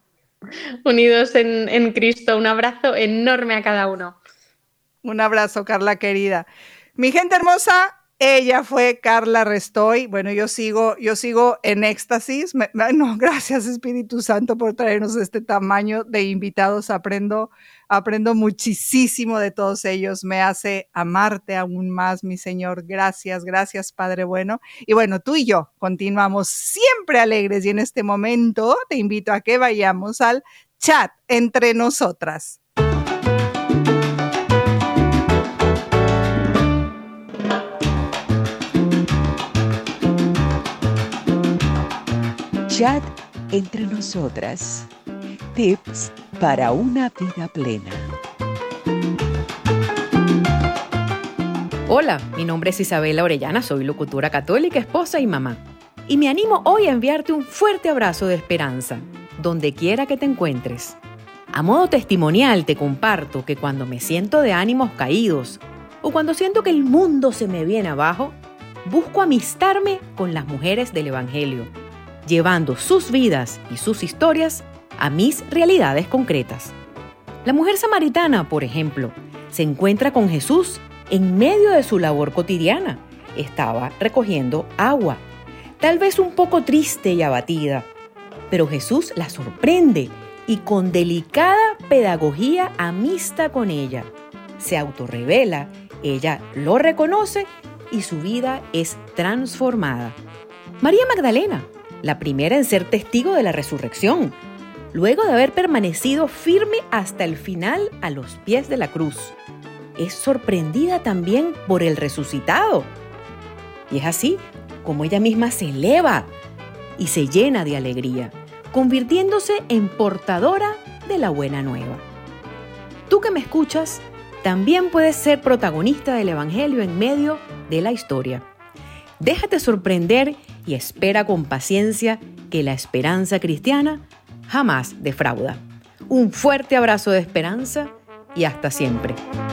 Unidos en, en Cristo. Un abrazo enorme a cada uno.
Un abrazo, Carla, querida. Mi gente hermosa, ella fue Carla Restoy. Bueno, yo sigo, yo sigo en éxtasis. Me, no, gracias, Espíritu Santo, por traernos este tamaño de invitados. Aprendo, aprendo muchísimo de todos ellos. Me hace amarte aún más, mi Señor. Gracias, gracias, Padre bueno. Y bueno, tú y yo continuamos siempre alegres. Y en este momento te invito a que vayamos al chat entre nosotras.
Chat entre nosotras. Tips para una vida plena.
Hola, mi nombre es Isabela Orellana, soy locutora católica, esposa y mamá. Y me animo hoy a enviarte un fuerte abrazo de esperanza, donde quiera que te encuentres. A modo testimonial te comparto que cuando me siento de ánimos caídos o cuando siento que el mundo se me viene abajo, busco amistarme con las mujeres del Evangelio, llevando sus vidas y sus historias a mis realidades concretas. La mujer samaritana, por ejemplo, se encuentra con Jesús en medio de su labor cotidiana. Estaba recogiendo agua, tal vez un poco triste y abatida, pero Jesús la sorprende y con delicada pedagogía amista con ella. Se autorrevela, ella lo reconoce y su vida es transformada. María Magdalena, la primera en ser testigo de la resurrección, luego de haber permanecido firme hasta el final a los pies de la cruz, es sorprendida también por el resucitado. Y es así como ella misma se eleva y se llena de alegría, convirtiéndose en portadora de la buena nueva. Tú que me escuchas, también puedes ser protagonista del Evangelio en medio de la historia. Déjate sorprender y espera con paciencia que la esperanza cristiana jamás defrauda. Un fuerte abrazo de esperanza y hasta siempre.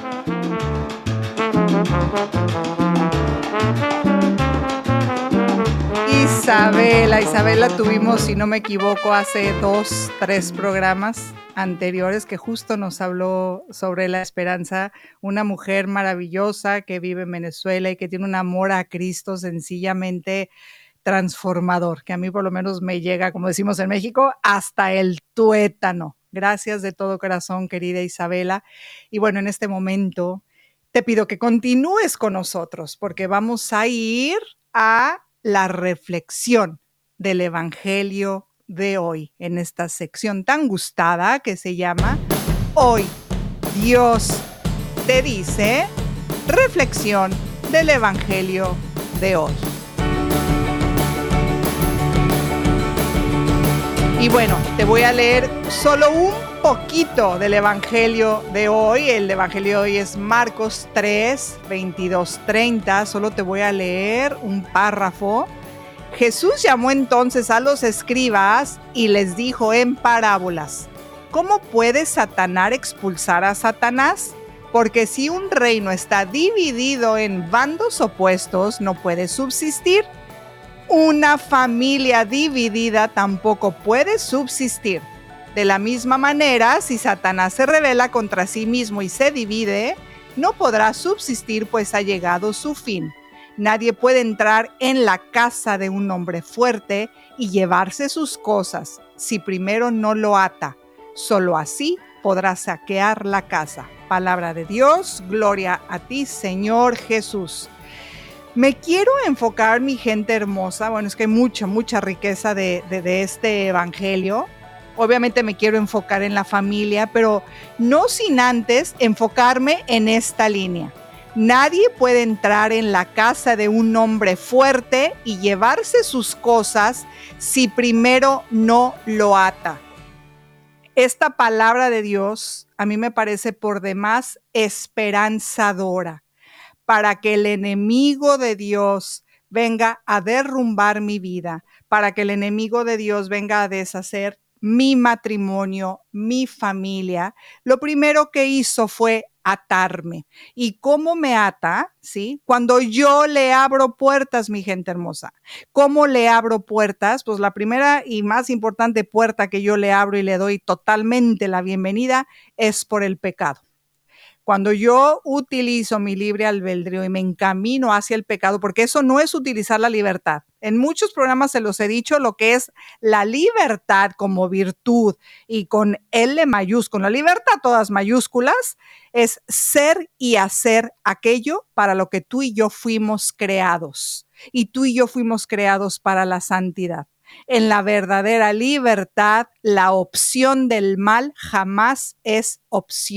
Isabela, Isabela tuvimos, si no me equivoco, hace dos, tres programas anteriores que justo nos habló sobre la esperanza, una mujer maravillosa que vive en Venezuela y que tiene un amor a Cristo sencillamente transformador, que a mí por lo menos me llega, como decimos en México, hasta el tuétano. Gracias de todo corazón, querida Isabela. Y bueno, en este momento te pido que continúes con nosotros porque vamos a ir a la reflexión del Evangelio de hoy en esta sección tan gustada que se llama Hoy Dios te dice, reflexión del Evangelio de hoy. Y bueno, te voy a leer solo un poquito del Evangelio de hoy. El Evangelio de hoy es Marcos tres, veintidós, treinta. Solo te voy a leer un párrafo. Jesús llamó entonces a los escribas y les dijo en parábolas: ¿Cómo puede Satanás expulsar a Satanás? Porque si un reino está dividido en bandos opuestos, no puede subsistir. Una familia dividida tampoco puede subsistir. De la misma manera, si Satanás se rebela contra sí mismo y se divide, no podrá subsistir, pues ha llegado su fin. Nadie puede entrar en la casa de un hombre fuerte y llevarse sus cosas si primero no lo ata. Solo así podrá saquear la casa. Palabra de Dios, gloria a ti, Señor Jesús. Me quiero enfocar, mi gente hermosa, bueno, es que hay mucha, mucha riqueza de, de, de este evangelio. Obviamente me quiero enfocar en la familia, pero no sin antes enfocarme en esta línea. Nadie puede entrar en la casa de un hombre fuerte y llevarse sus cosas si primero no lo ata. Esta palabra de Dios a mí me parece por demás esperanzadora. Para que el enemigo de Dios venga a derrumbar mi vida, para que el enemigo de Dios venga a deshacer mi matrimonio, mi familia, lo primero que hizo fue atarme. ¿Y cómo me ata? ¿Sí? Cuando yo le abro puertas, mi gente hermosa. ¿Cómo le abro puertas? Pues la primera y más importante puerta que yo le abro y le doy totalmente la bienvenida es por el pecado. Cuando yo utilizo mi libre albedrío y me encamino hacia el pecado, porque eso no es utilizar la libertad. En muchos programas se los he dicho lo que es la libertad como virtud y con L mayúscula, la libertad todas mayúsculas, es ser y hacer aquello para lo que tú y yo fuimos creados. Y tú y yo fuimos creados para la santidad. En la verdadera libertad, la opción del mal jamás es opción.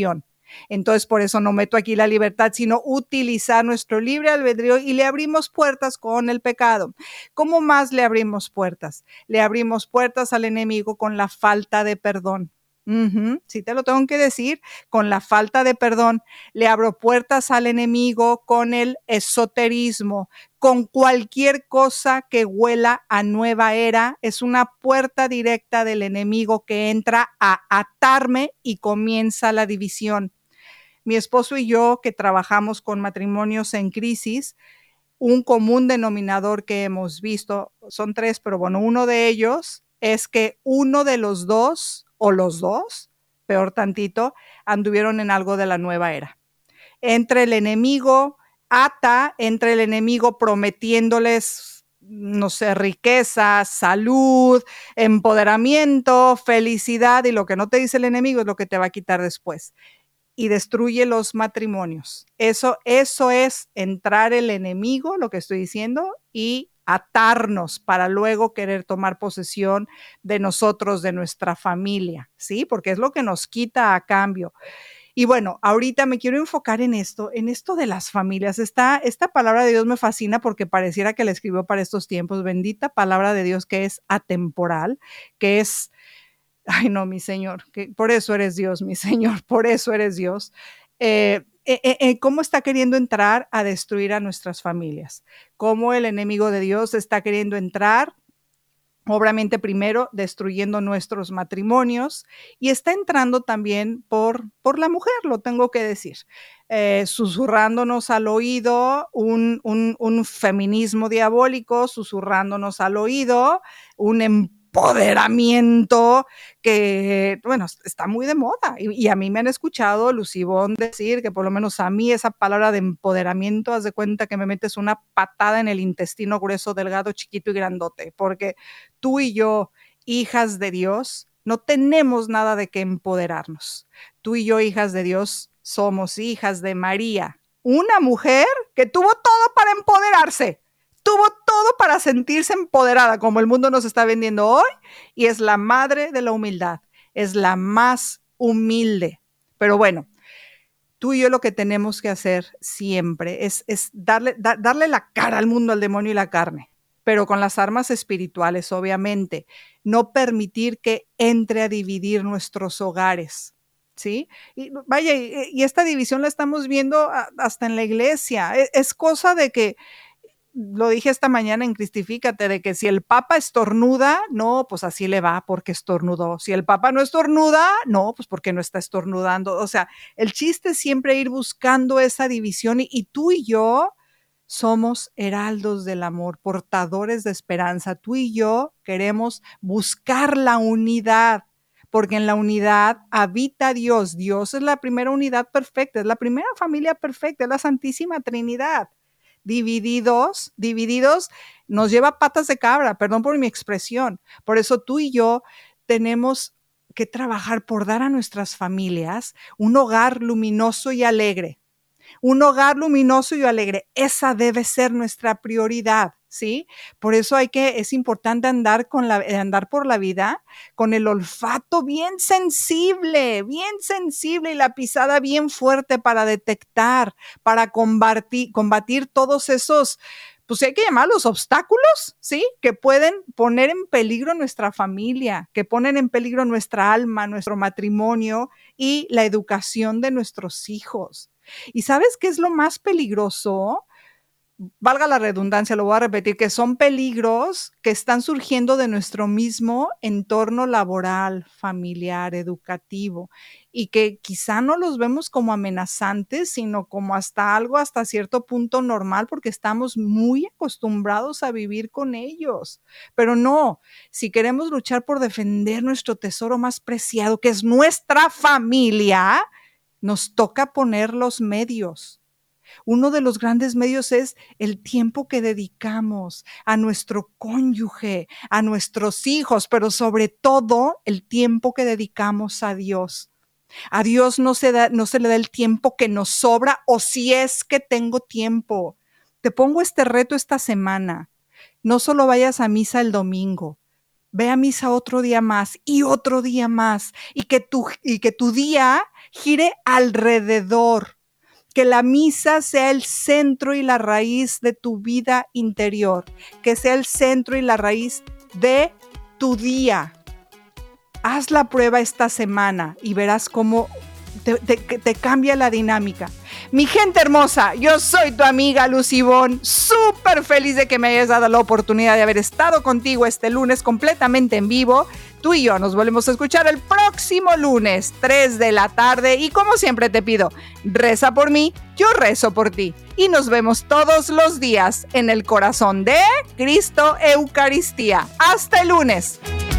Entonces, por eso no meto aquí la libertad, sino utilizar nuestro libre albedrío y le abrimos puertas con el pecado. ¿Cómo más le abrimos puertas? Le abrimos puertas al enemigo con la falta de perdón. Uh-huh. Sí te lo tengo que decir, con la falta de perdón. Le abro puertas al enemigo con el esoterismo, con cualquier cosa que huela a nueva era. Es una puerta directa del enemigo que entra a atarme y comienza la división. Mi esposo y yo, que trabajamos con matrimonios en crisis, un común denominador que hemos visto, son tres, pero bueno, uno de ellos es que uno de los dos, o los dos, peor tantito, anduvieron en algo de la nueva era. Entre el enemigo ata, entre el enemigo prometiéndoles, no sé, riqueza, salud, empoderamiento, felicidad, y lo que no te dice el enemigo es lo que te va a quitar después. Y destruye los matrimonios. Eso, eso es entrar el enemigo, lo que estoy diciendo, y atarnos para luego querer tomar posesión de nosotros, de nuestra familia, ¿sí? Porque es lo que nos quita a cambio. Y bueno, ahorita me quiero enfocar en esto, en esto de las familias. Esta, esta palabra de Dios me fascina porque pareciera que la escribió para estos tiempos. Bendita palabra de Dios que es atemporal, que es... Ay, no, mi Señor, que por eso eres Dios, mi Señor, por eso eres Dios. Eh, eh, eh, ¿Cómo está queriendo entrar a destruir a nuestras familias? ¿Cómo el enemigo de Dios está queriendo entrar? Obviamente primero destruyendo nuestros matrimonios y está entrando también por, por la mujer, lo tengo que decir, eh, susurrándonos al oído un, un, un feminismo diabólico, susurrándonos al oído un empoderamiento que, bueno, está muy de moda y, y a mí me han escuchado Lucy Ivonne decir que por lo menos a mí esa palabra de empoderamiento, haz de cuenta que me metes una patada en el intestino grueso, delgado, chiquito y grandote, porque tú y yo, hijas de Dios, no tenemos nada de qué empoderarnos. Tú y yo, hijas de Dios, somos hijas de María, una mujer que tuvo todo para empoderarse. Tuvo todo para sentirse empoderada, como el mundo nos está vendiendo hoy, y es la madre de la humildad, es la más humilde. Pero bueno, tú y yo lo que tenemos que hacer siempre es, es darle, da, darle la cara al mundo, al demonio y la carne, pero con las armas espirituales, obviamente. No permitir que entre a dividir nuestros hogares, ¿sí? Y vaya, y, y esta división la estamos viendo hasta en la iglesia. Es, es cosa de que lo dije esta mañana en Cristifícate, de que si el Papa estornuda, no, pues así le va porque estornudó. Si el Papa no estornuda, no, pues porque no está estornudando. O sea, el chiste es siempre ir buscando esa división y, y tú y yo somos heraldos del amor, portadores de esperanza. Tú y yo queremos buscar la unidad, porque en la unidad habita Dios. Dios es la primera unidad perfecta, es la primera familia perfecta, es la Santísima Trinidad. Divididos, divididos, nos lleva patas de cabra, perdón por mi expresión. Por eso tú y yo tenemos que trabajar por dar a nuestras familias un hogar luminoso y alegre. Un hogar luminoso y alegre, esa debe ser nuestra prioridad, ¿sí? Por eso hay que, es importante andar, con la, andar por la vida con el olfato bien sensible, bien sensible y la pisada bien fuerte para detectar, para combatir, combatir todos esos, pues hay que llamarlos obstáculos, ¿sí? Que pueden poner en peligro nuestra familia, que ponen en peligro nuestra alma, nuestro matrimonio y la educación de nuestros hijos. ¿Y sabes qué es lo más peligroso? Valga la redundancia, lo voy a repetir, que son peligros que están surgiendo de nuestro mismo entorno laboral, familiar, educativo, y que quizá no los vemos como amenazantes, sino como hasta algo hasta cierto punto normal, porque estamos muy acostumbrados a vivir con ellos. Pero no, si queremos luchar por defender nuestro tesoro más preciado, que es nuestra familia, nos toca poner los medios. Uno de los grandes medios es el tiempo que dedicamos a nuestro cónyuge, a nuestros hijos, pero sobre todo el tiempo que dedicamos a Dios. A Dios no se da, no se le da el tiempo que nos sobra, o si es que tengo tiempo. Te pongo este reto esta semana. No solo vayas a misa el domingo. Ve a misa otro día más y otro día más y que tu, y que tu día gire alrededor. Que la misa sea el centro y la raíz de tu vida interior, que sea el centro y la raíz de tu día. Haz la prueba esta semana y verás cómo te, te, te cambia la dinámica. Mi gente hermosa, yo soy tu amiga Luz Ivonne, súper feliz de que me hayas dado la oportunidad de haber estado contigo este lunes completamente en vivo. Tú y yo nos volvemos a escuchar el próximo lunes, tres de la tarde. Y como siempre te pido, reza por mí, yo rezo por ti. Y nos vemos todos los días en el corazón de Cristo Eucaristía. ¡Hasta el lunes!